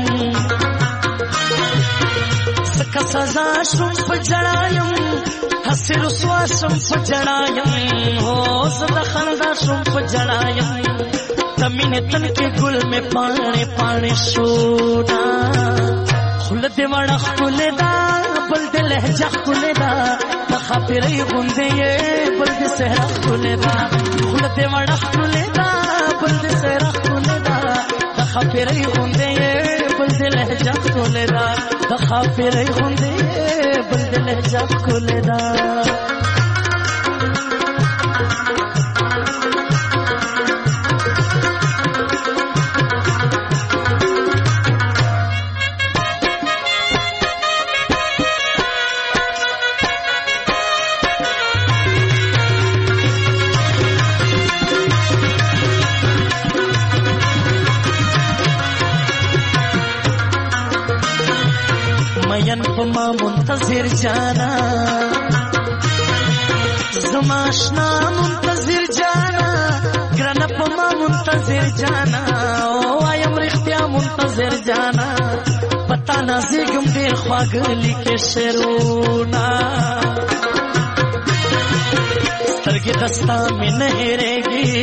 L: ځکه سزا شوم په ژړا یم هسې رسوا شوم په ژړا یم هو زه د خندا شوم په ژړا یم د مینې تن کې ګل مې پاڼې پاڼې شونا خوله دې وړه ښکلې ده بل دې لهجه ښکلې ده د ښاپېرۍ غوندې یې بل دې څهره ښکلې ده خوله دې وړه ښکلې ده بل دې څهره ښکلې ده د ښاپېرۍ غوندې یې بل دې لهجه ښکلې ده د ښاپېرۍ غوندې یې بل دې لهجه ښکلې ده مین په ما منتظر جانا زما اشنا منتظر جانا ګرانه په ما منتظر جانا وایم رښتیا منتظر جانا پتا نه زیږم ډېر خواږه لیکې شعرونه سترګې دستا مې نه هېرېږي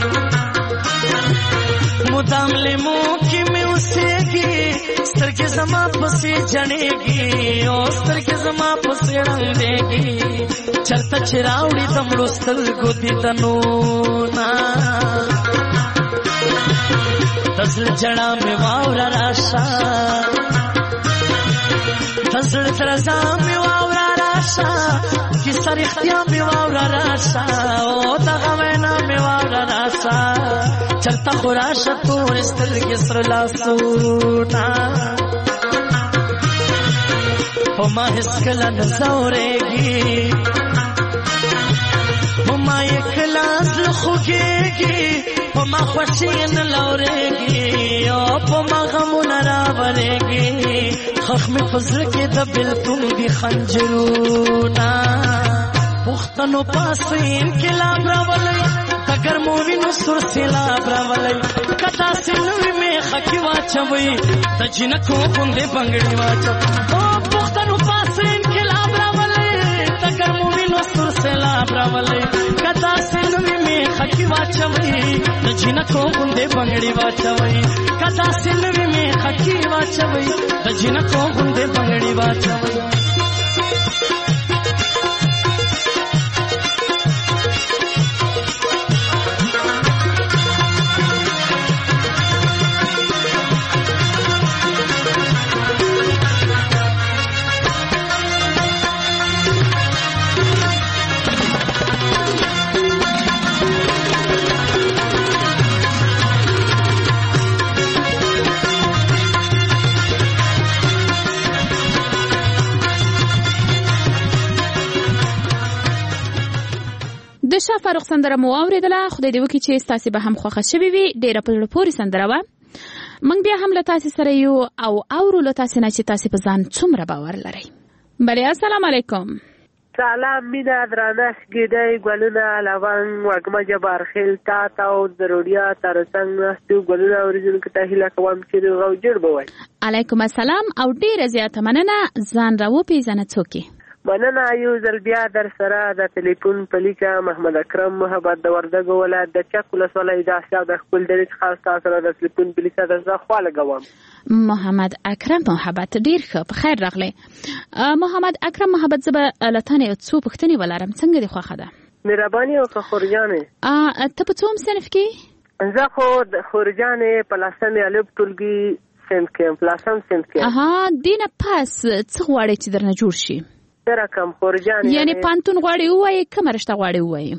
L: مدام لیمو کې مې اوسېږي سترګې زما پسې جڼېږي او سترګې زما پسې ړندېږي چرته چې راوړي د مړو سترګو دیدنونه د زړه ژړا مې واوره راشه د زړه درزا مې واوره راشه کیسه رښتیا مې واوره راشه او دغه وینا مې واوره راشه چرته خو راشه تورې سترګې سره لاسونه په ما هیڅ کله نه ځورېږي په ما یې کله زړه خوږېږي په ما خوښي نه لورېږي او په ما غمونه راورېږي خښ مې په زړه کې د بېلتون دي خنجرونه پښتنو پاسه انقلاب راولی د ګرمو وینو سور سیلاب راولی که داسې نه وي میخه کې واچوئ د جینکو غوندې بنګړي واچوئ او پښتنو پاسه انقلاب راولی د ګرمو وینو سور سیلاب راولی که داسې نه وي میخه کې واچوئ د جینکو غوندې بنګړي واچوئ که داسې نه وي میخه کې واچوئ د جینکو غوندې بنګړي واچوئ
J: د شاه فاروق سندره مو اوریدله. خدای دې وکړي چې ستاسې به هم خوښه شوې وي. ډېره په زړه پورې سندره وه. موږ بیا هم له تاسې سره یو او اورو له تاسې نه چې تاسې په ځان څومره باور لرئ. بلې السلام علیکم.
K: سلام مینا درانه ګیدای ګلونه لونګ وږمه جبارخیل تا ته او ضروریا تر څنګ ناستو ګلونه اوریدونکو ته هیله کوم چې روغ او جوړ به وي.
J: علیکم السلام او ډېره زیاته مننه. ځان را وپېژنه څوک یې؟
K: مننه یو ځل بیا در سره د ټلیفون په لیکه محمد اکرم محبت د وردګو ولایت د چک ولسوالۍ د اسیا د خپل دریځ خاص تاسو سره د ټلیفون په لیکه د زړه خوا لګوم.
J: محمد اکرم محبت ډیر ښه په خیر راغلی. محمد اکرم محبت زه به له تا نه یو څو پوښتنې ولرم. څنګه دې خوښه ده؟
K: مهرباني وکړه خورجانې.
J: ته په څوم صنف کې؟
K: زه خو د خورجانې په لسمې الف ټولګي صنف کې یم، په لسم صنف کې یم.
J: اها دې نه پس څه غواړې چې درنه جوړ شي؟
K: رقم خورجانې
J: یعنی پانتون غواړې ووایې کومه رشته غواړې ووایې؟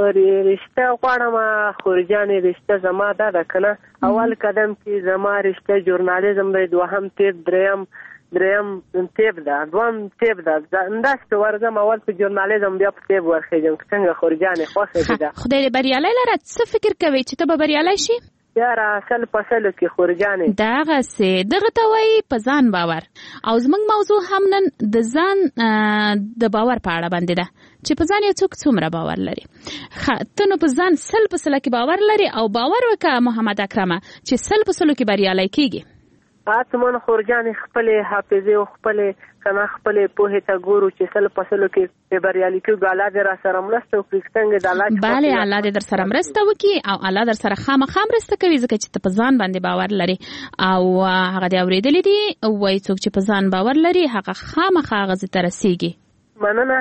K: رشته غواړم خورجانې. رشته زما دا ده که نه اول قدم کې زما رشته ژورنالیزم دی، دوهم تیب، دریم دریم تیب ده، دوم تیب ده. همداسې ورځم اول په ژورنالیزم بیا په تیب ورخېږم. څنګه خورجانې خوښه دې ده؟
J: خدای دې بریالی لره. څه فکر کوې چې ته به بریالی شي؟
K: یاره اصل پسلو کې خورجانې
J: دغسې دغه ته وایي په ځان باور. او زموږ موضوع هم نن د ځان د باور په اړه باندې ده چې په ځان یو څوک څومره باور لري. ته نو په ځان سل په سله کې باور لري او باور وکړه محمد اکرمه چې سل په سلو کې بریالی کېږي.
K: اتمن خورجانې خپلې حافظې او خپلې کنه خپلې پوهې ته ګورو چې سل په سلو کې بریالي کېږو. الله دې را سره مرسته وکړي. څنګه د الله
J: بله الله دې در سره مرسته وکړي او الله در سره خامخا مرسته کوي ځکه چې ته په ځان باندې باور لري. او هغه دې اورېدلي دي وایي څوک چې په ځان باور لري هغه خامخا هغه ته رسېږي.
K: مننه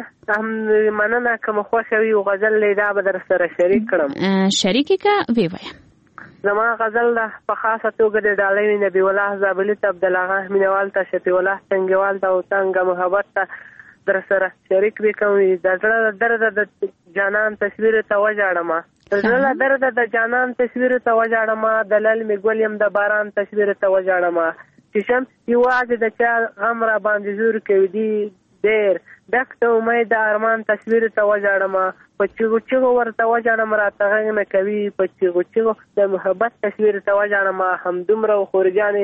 K: مننه کوم خوښه وي غزل لیدا به در سره شریک کړم.
J: شریک که وی وایه
K: زما غزل ده په خاصه توګه د ډالۍ نبی الله زابلي ته عبدالله مینوال ته شفیع الله څنګهوال ته او څنګه محبت ته در سره شریک وکړم. د زړه درد د جانان تصویر ته وژاړم، د زړه درد د جانان تصویر ته وژاړم، د للمې ګل یم د باران تصویر ته وژاړم. چې شم یوازې د چا غم را باندې زور کوي دی ډېر ډک ته امید د ارمان تصویر ته وژاړم. په چیغو چیغو ورته وژاړم راته غږ نه کوي، په چیغو چیغو د محبت تصویر ته وژاړم. همدومره خورجانې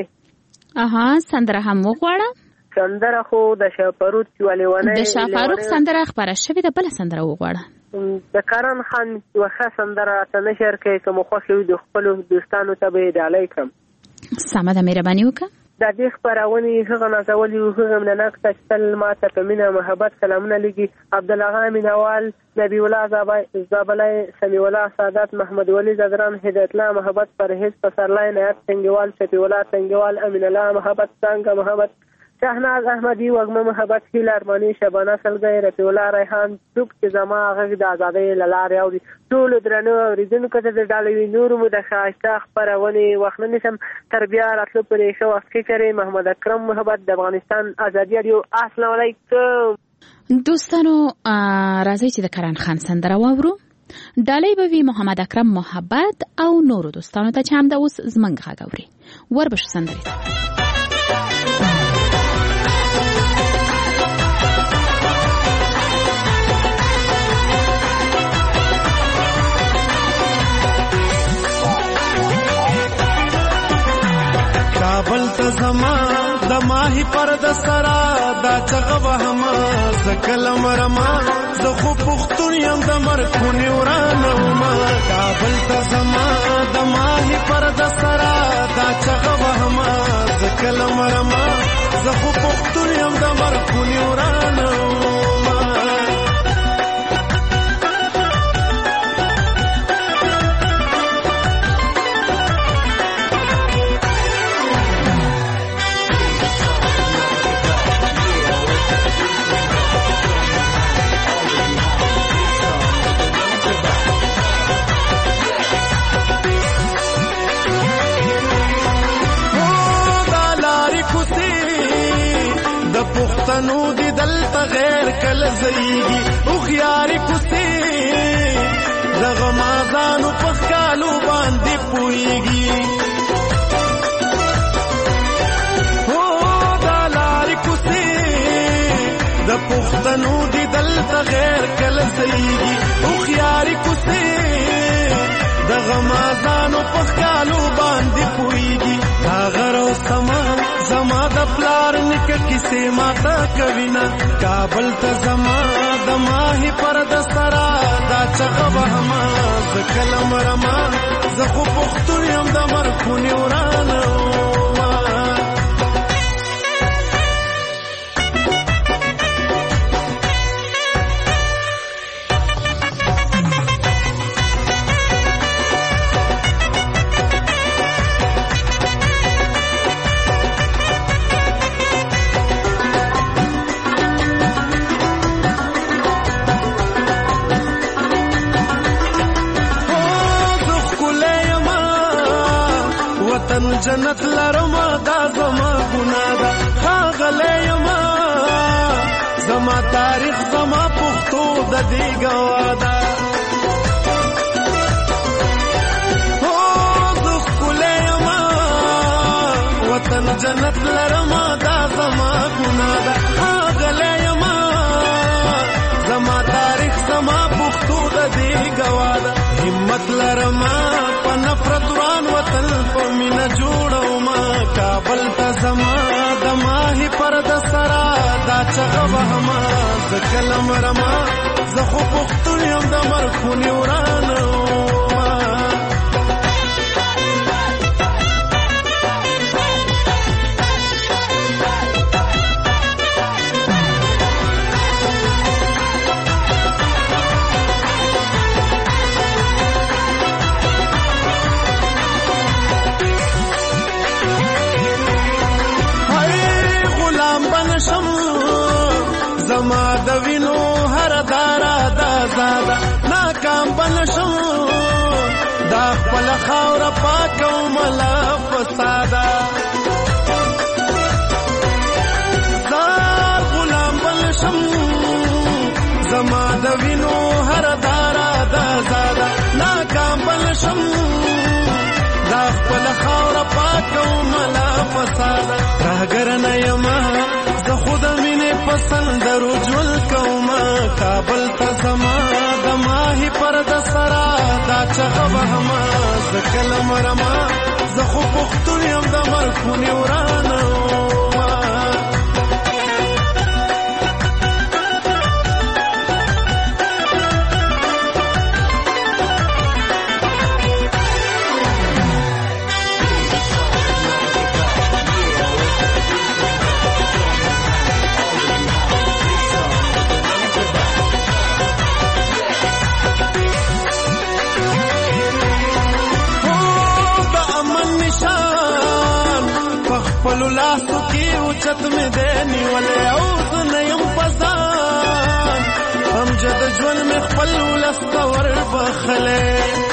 J: اها سندره هم وغواړه.
K: سندره خو د شاپروت یوه لیونۍ
J: د شاپروت سندره خپره شوې ده. بله سندره وغواړه.
K: د کرن خان یوه ښه سندره ته نشر کوي که مو خوښ وي د خپلو دوستانو ته به یې ډالۍ کړم.
J: سمه ده مهرباني وکړه.
K: د دې خپرونې هغه نازولي و هغه مینهناک ته چې تل ماته په مینه محبت سلامونه لیکي. عبدالله مینوال، نبی الله زابلی، سمیع الله سادات، محمد ولی زدران، هدایت الله محبت، پرهیز پسرلی، نایت څنګهوال، شفیع الله څنګهوال، امین الله محبت، څنګه محبت، شهناز احمدي، وږمه محبت، هیله ارماني، شبانه سلګی، رفیع الله ریحان، څوک چې زما غږ د ازادۍ له لارې اوري. ټولو درنو اورېدونکو ته د ډالۍ نورو مو د ښایسته خپرونې وخت نه نیسم. تر بیا راتلو پورې ښه وخت کې کرئ. محمد اکرم محبت د افغانستان ازادي راډیو. السلام علیکم
J: دوستانو. راځئ چې د کرن خان سندره واورو. ډالۍ به وي محمد اکرم محبت او نورو دوستانو ته چې همدا اوس زموږ غږ اوري. وربشو سندرې
N: زما د ماهی پر د سرا دا چغه وهما زکل مرما زه خو پختون یم د مرکونی ورانه ما کابل ته زما د ماهی پر د سرا دا چغه وهما زکل مرما زه خو پختون یم د مرکونی ورانه پښتنو دی دلته غیر کله زیږي او خياري کوسي دغه مازانو په کالو باندې پويږي او دا لاري کوسي د پښتنو دی دلته غیر کله زیږي او خياري کوسي دغه مازانو په کالو باندې پويږي هغه رو سما زما د پلار نکه کیسه ماته کوینا کابل ته زما د ماهی پر د سرا دا چغه وهما زکل مرما زه خو پختون یم د مرکونی ورانه جنت لرما دا زما ګنا دا خاغله یما زما تاریخ زما پختو د دې گوادا او دخله یما وطن جنت لرما دا زما ګنا دا خاغله یما زما تاریخ زما پختو د دې گوادا همت لرما په نفرت وران وطن په مینا جوړو ما کابل ته زما د ماهی پر د سرا دا چغه وهما زکل مرما زه خو پختون یم د مرکونی ورانه زما د وینو هر دارا دا زادا ناکام بنشم دا خپل خاور پاکو ملا فسادا زار غلام بنشم زما د وینو هر دارا دا زادا ناکام بنشم دا خپل خاور پاکو ملا فسادا راګر نه یما زه خود مینه پسند رجول کوما کابل ته زما د ماهی پر د سرا دا چغه وهما زکل مرما زه خو پختون یم د مرکونی ورانه پلو لاسو کی اوچت میں دینی والے عوض نیم پزان ہم جد جون میں خپلو لستور بخلے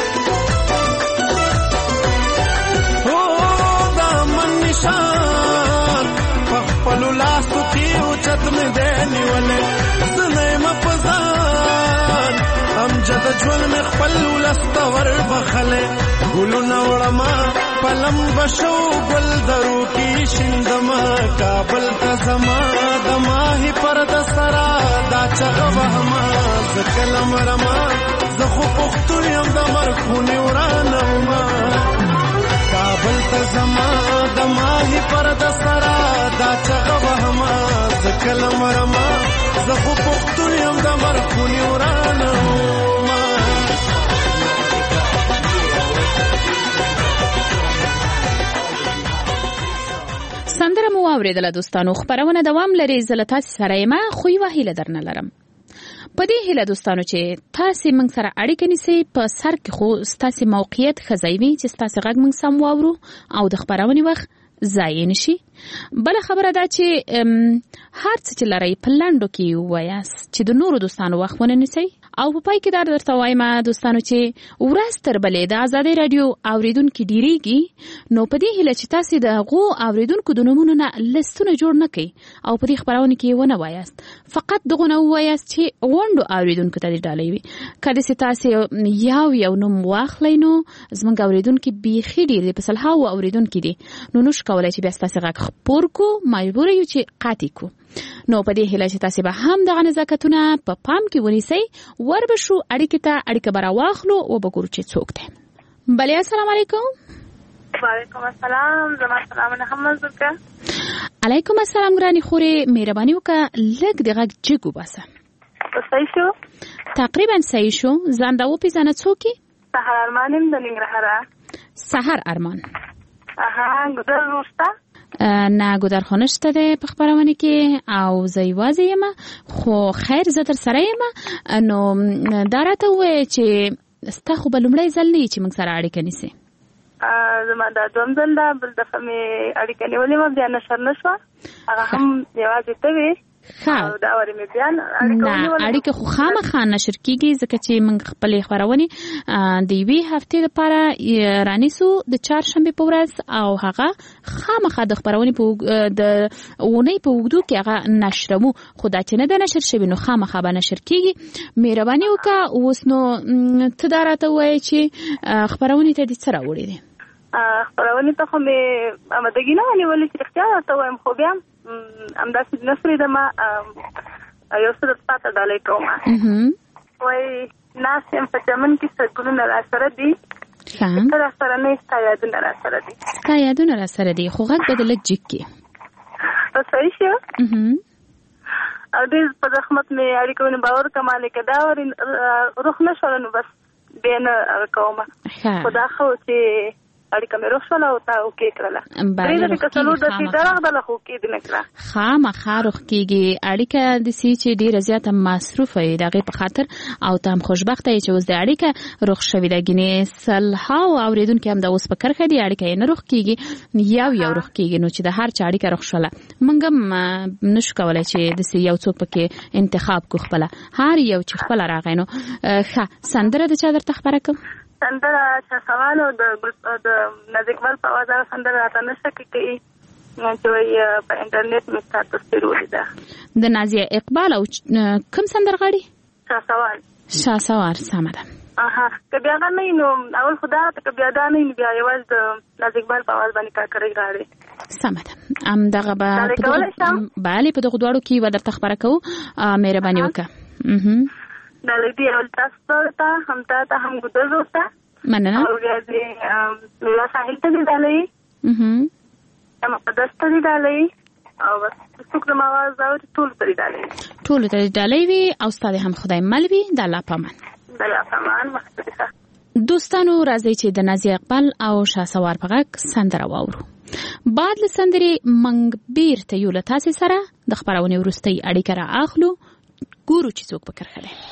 N: او دامن نشان پلو لاسو کی اوچت میں دینی والے نیم پزان ہم جد جون میں خپلو لستور بخلے گلو نوڑما پلم بشو گل درو کی شندما کابل ته زما د ماهی پر د سرا دا چغه وهما زکل مرما زه خو پختون یم د مرکونی ورانه ما کابل ته زما د ماهی راشي پرد سرا دا چغه وهما زکل مرما زخو پختون یم د مرخونی ورانه
J: سندره مو اوریدله دوستانو. خبرونه دوام لري. زه له تاسې سره یم، خو یوه هیله درنه لرم. په دې هیله دوستانو چې تاسې موږ سره اړیکه نیسئ، په سر کې خو ستاسې موقعیت ښه ځای وي چې ستاسې غږ موږ سم واورو او د خبرونې وخت ضایع نه شي. بله خبره ده چې هر څه چې لرئ په لنډو کې ووایاست چې د نورو دوستانو وخت ونه نیسئ. او په پای کې دا درته وایم دوستانو چې ورځ تر بلې د ازادۍ راډیو اوریدونکي ډیریږي، نو په دې هیله چې تاسې د هغو اوریدونکو د نومونو نه لستونه جوړ نه کړئ او په دې خبرونه کې ونه وایاست. فقط دغونه ووایاست چې غونډو اوریدونکو ته دې ډالۍ وي. که داسې تاسې یو یو نوم واخلئ نو زموږ اوریدونکي بیخي ډېر دي، په سلهاوو اوریدونکي دي، نو نوش کولی چې بیا ستاسې غږ خپور کړو، مجبور یو چې قطع کړو. نو په دې هیله چې تاسې به هم دغه نزاکتونه په پام کې ونیسئ. ور به شو اړیکې ته، اړیکه به راواخلو او به ګورو چې څوک دی. بلې السلام علیکم.
O: وعلیکم السلام. زما سلام نه هم منظور که.
J: علیکم السلام ګرانې خورې، مهرباني وکړه لږ د غږ جګ وباسه.
O: صحیح شو؟
J: تقریبا صحیح شو. ځان دا وپېژنه څوک یې؟
O: سحر ارمان یم د ننګرهاره.
J: سحر ارمان.
O: اها ګودر وروسته
J: نه ګودر خو نشته دی په خپرونه کې او زه یوازې یم، خو خیر زه در سره یم. نو دا راته ووایه چې ستا خو به لومړی ځل نه یي چې موږ سره اړیکه نیسې؟
O: زما دا دوم ځل ده. بل دفعه مې اړیکه نیولې وه، بیا نشر نه شوه، هغه هم یوازې ته وې.
J: او
O: دا وری مې بیا
J: نه اړیکه خو خامخا نشر کېږي، ځکه چې موږ خپلې خپرونې د یوې هفتې لپاره رانیسو د چهارشنبې په ورځ، او هغه خامخا د خپرونې په د اونۍ په اوږدو کې هغه نشروو. خو دا چې نه ده نشر شوي نو خامخا به نشر کېږي. مهرباني وکړه اوس نو ته دا راته ووایې چې خپرونې ته دې څه راوړي دي؟
O: خپرونې ته خو مې آمادګي نه وه نیولې چې رښتیا درته ووایم، خو بیا همداسې نه پرېږدمه. یو څه درته پاته ډالۍ کومه. وایي ناست یم په چمن کې سرګلونه را سره دي، ته را سره نه یې، ستا یادونه را سره دي.
J: ستا یادونه را سره دي، خو غږ به د لږ جګ کړي.
O: صحیح شو؟ او ډېر په زحمت مې اړیکه ونې باور کمالی که دا ورې روح نه شوله نو بس بیا نه کومه. خو دا ښه و چې اړیکه مې روغ شوله او تا اوکې کړله. درې دقیقې که څلور دقیقې درغدله خو اوکې دې نه کړه.
J: خامخا روغ کېږي. اړیکه داسې چې ډېره زیاته مصروفه یې د هغې په خاطر، او ته هم خوشبخته یې چې اوس د اړیکه روغ شوې ده. ګینې سلهاوو اورېدونکي هم د اوس په کرښه دي، اړیکه یې نه روغ کېږي، یو یو روغ کېږي. نو چې د هر چا اړیکه روغ شوله، موږ هم نشو کولی چې داسې یو څوک پکې انتخاب کړو خپله، هر یو چې خپله راغی. نو ښه سندره د چا درته خپره کړم؟
O: سندره شهسوار او د نازي اقبال په اواز هغه سندره راته نشته کې کوي چې وایي په انټرنیټ مې ستا تصویر ولیده.
J: د نازي اقبال او کوم سندرغاړي؟
O: شهسوار.
J: شهسوار سمه ده.
O: اها که بیا دا نه نو اول خو دا که بیا دا نه بیا یوازې د نازي اقبال په اواز باندې کاکړۍ غاړي.
J: سمه ده. همدغه به بله په دغو دواړو کې به درته خبره کوو. مهرباني وکړه.
O: ډالۍ دې اول تاسو ته هم تا ته هم ګودر وروسته
J: مننه.
O: او بیا دې میرا ساحل ته دې ډالۍ، مقدس ته دې ډالۍ، او بس څوک زما اواز اوري ټولو ته دې ډالۍ.
J: ټولو ته دې ډالۍ وي او ستا دې هم خدای مل وي. د الله په امان.
O: د الله په امان. مخصوصه
J: دوستانو راځئ چې د نازي اقبال او شهسوار په غږ سندره واورو. بعد له سندرې موږ بیرته یو له تاسې سره د خپرونې وروستۍ اړیکه را اخلو، ګورو چې څوک په کرښه دی.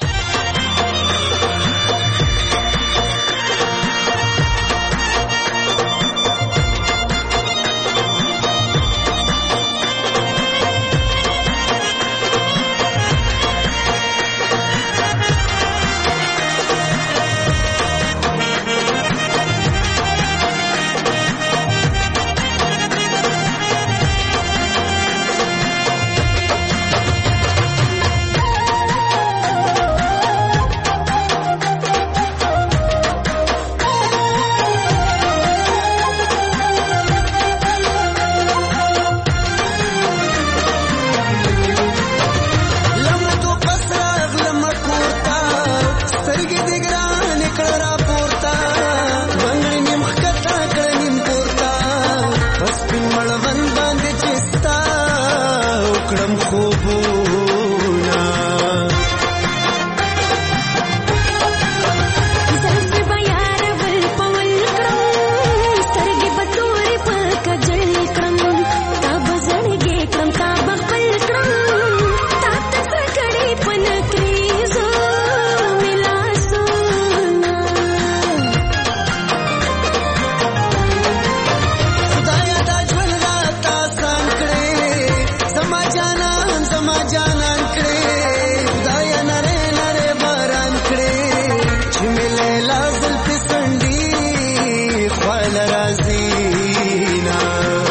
N: کله راځي نه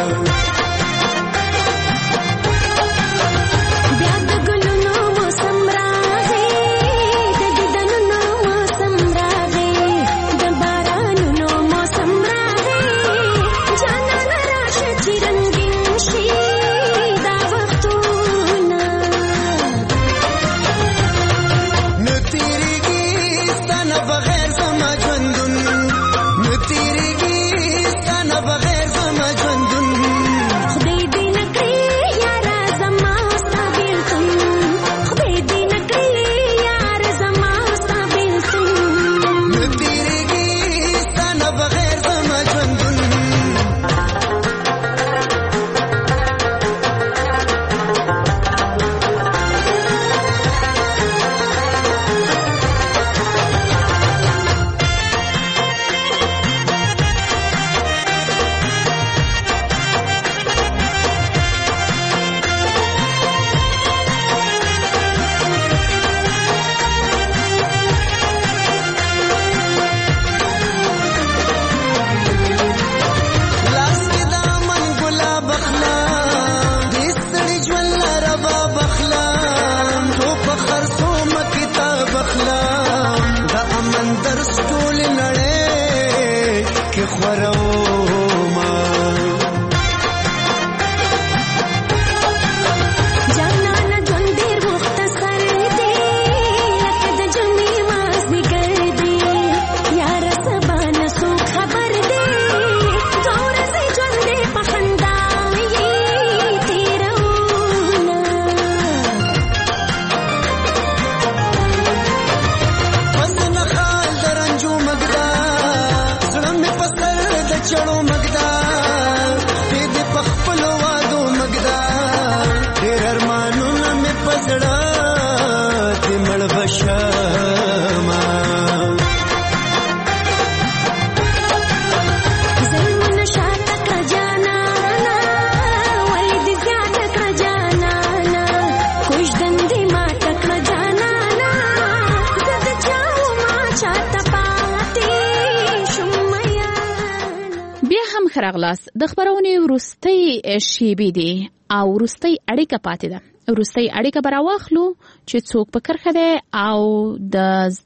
J: راغلاس د خبرونې ورستۍ شیبې دي او ورستۍ اړیکه پاتې ده. ورستۍ اړیکه به راواخلو چې څوک په کرښه دی او د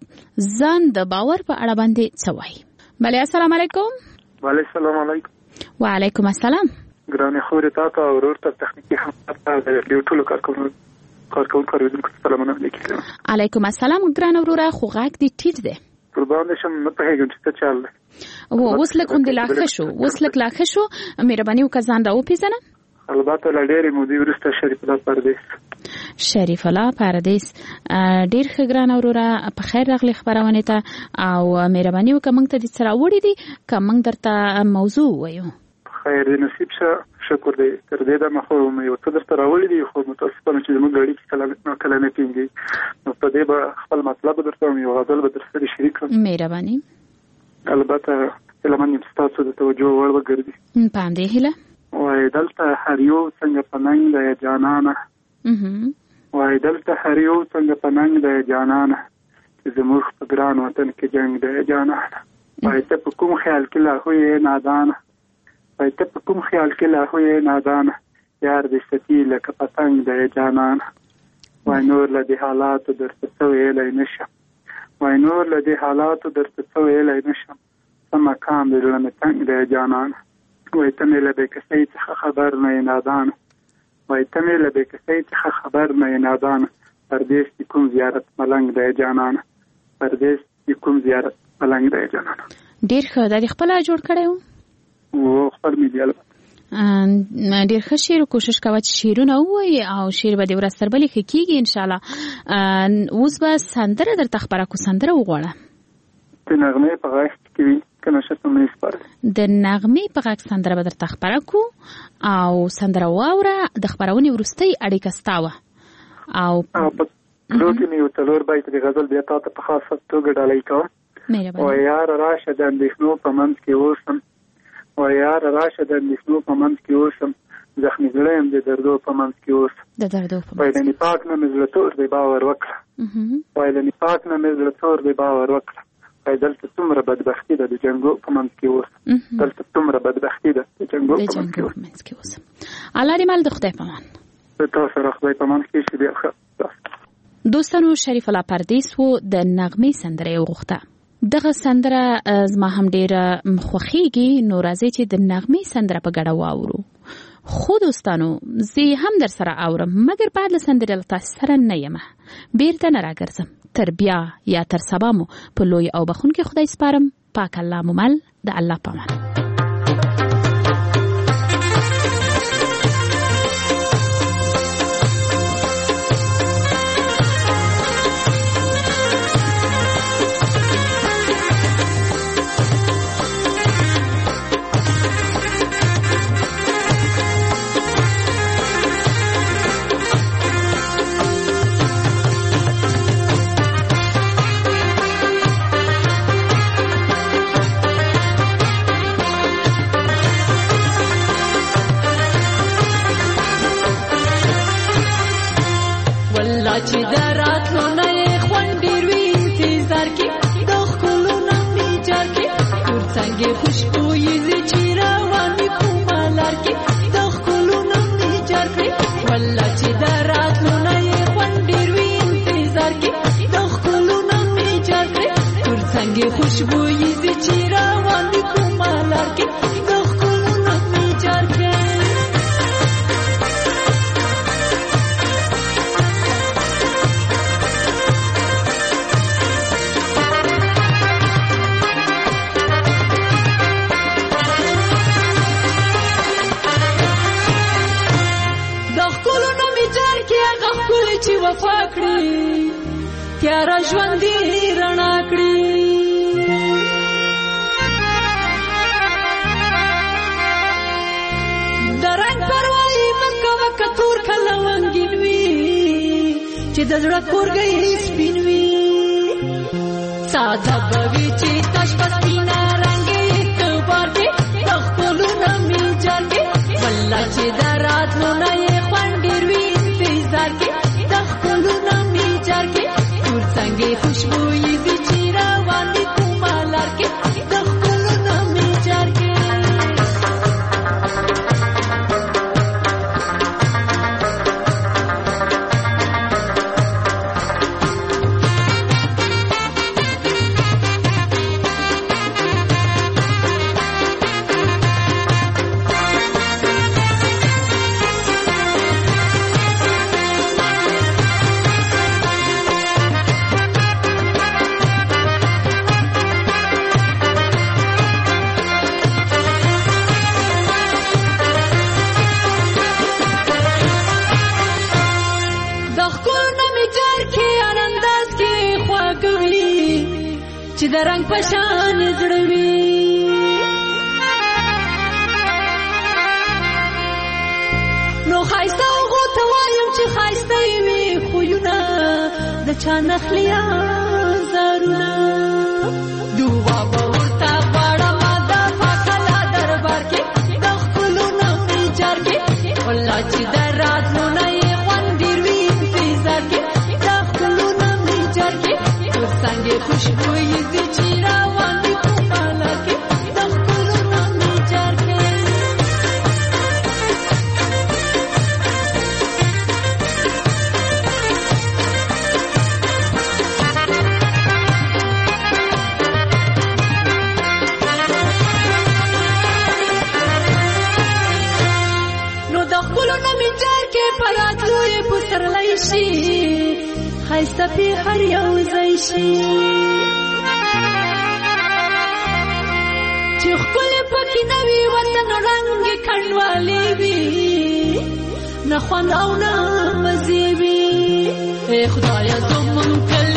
J: ځان د باور په اړه باندې څه وایي. بله السلام علیکم.
P: وعلیکم السلام علیکم.
J: وعلیکم السلام.
P: ګرانې خورې تا ته او ورور ته تخنیکي خدمت ته د ډیو ټولو کارکوونکو کارکوونکو اوریدونکو ته سلامونه ولیکم.
J: علیکم السلام ګرانه وروره خو غږ دې ټیټ دی.
P: قربان شم نه پوهېږم چې څه چل دی.
J: اوس لږ غوندې لا ښه شو اوس لږ لا ښه شو مهرباني وکړه ځان راوپېژنه.
P: البته له ډېرې مودې وروسته شریف الله پردیس.
J: شریف الله پردیس ډېر ښه ګرانه وروره په خیر راغلې خپرونې ته او مهرباني وکړه موږ ته دې څه راوړي دي که موږ درته موضوع ووایو.
P: خیر دې نصیب شه شکر دی تر دې دمه خو مې یو څه درته راوړي دي خو متاسفانه چې زموږ اړیکې کله کله نه ټینګېږي نو په دې به خپل مطلب درته وایم یو غزل به درسره شریک کړم.
J: مهرباني.
P: البته هیله من یم ستاسو د توجه وړ وګرځي.
J: په همدې هیله
P: وایي دلته هر یو څنګه په ننګ دی جانانه وایي دلته هر یو څنګه په ننګ دی جانانه چې زموږ په ګران وطن کې جنګ دی جانانه وایي ته په کوم خیال کې لا خو یې نادانه وایي ته په کوم خیال کې لا خو یې نادانه یار دې ستی لکه پتنګ دی جانانه وایي نور له دې حالاتو درته څه ویلی نشم وایي نور له دې حالاتو درته څه ویلی نشم څه مقام دې زړه مې تنګ دی جانانه وایي ته مې له بېکسۍ څخه خبر نه یې نادانه وایي ته مې له بېکسۍ څخه خبر نه یې نادانه پردیس دې کوم زیارت ملنګ دی جانانه پردیس دې کوم زیارت ملنګ دی جانانه.
J: ډېر ښه دا دې خپله جوړ کړی و؟
P: و خپل مې دی البته.
J: ډېر ښه شعر کوشش کوه چې شعرونه ووایي او شعر به دې ورځ تر بلې ښه کېږي انشاءالله. اوس به سندره درته خپره کړو سندره وغواړه.
P: د نغمې په غږ کې وي که نشه سمې سپاره
J: د نغمې په غږ سندره به درته خپره کړو او سندره واوره د خپرونې وروستۍ اړیکه ستا وه او
P: په کلو کې مې یو څلور بیت د غزل بیا تا ته په خاصه توګه ډالۍ کوم. وایي یاره راشه د اندېښنو په منځ کې اوسم وایي یاره راشه د اندېښنو په منځ کې اوسم زخمي زړه یم د دردو په منځ کې اوسم
J: د دردو په منځ
P: وایي له نفاق نه مې زړه تور دی باور وکړه وایي له نفاق نه مې زړه تور دی باور وکړه دلته څومره بدبختي ده د جنګو په منځ کې اوس دلته څومره بدبختي ده د جنګو په منځ کې اوس.
J: الله دې مل د خدای په امان.
P: تاسو سره خدای په امان کې شي بیا ښه.
J: دوستانو شریف الله پردیس وو د نغمې سندره وغوښته. دغه سندره زما هم ډیره خوښیږي، نو راځي چې د نغمې سندره په ګډه واورو. خو دوستانو زه هم در سره اورم، مګر بعد له سندرې له تاسو سره نه یم، بیرته نه راګرځم. تر بیا یا تر سبا مو په لوی او بخونکي خدای سپارم. پاک الله مو مل. د الله په امان.
L: چې دراتلو نه خوندې وي انتظار کې د ښکلو نه مې جار کې تور څنګه خوشبويي زه چې روان وي کومه لار کې د ښکلو نه مې جار کې والله چې دراتلو نه خوندې وي انتظار کې د ښکلو نه مې جار کې تور څنګه خوشبويي زه چې روان وي کومه لار کې د ښکلو نه مې جار کې. چې وفا کړی تیارا ژوندې رڼا کړی درنګ پروايي مکه کتور کله ونګین وی چې د زړه کورګي سپین وی ساده بوي چې تاش پسینا رنگي اعتبار دې خپلو نامي جارګي والله چې درات نو نه خوندې وی انتظار کې څنګه خوشبوئی دي چې روان دي کومه لار کې د خپلو نامې جار کې. چې د رنگ پشان زړوي نو خایسته غو ته وایم چې خایسته وي خوونه د چا نخلیا زارونه دوه ورته غواړم د فاصله دربار کې د خپلو نامې جار کې والله چې د راتلو نه خوندې وي انتظار کې د خپلو نامې جار کې تور څنګه خوشبويي خایسته په هر یو ځای شي چې خپل پکې نوي وطن رنگ کڼوالې وي نه خوند او نه مزې وي ای خدایا زمون کل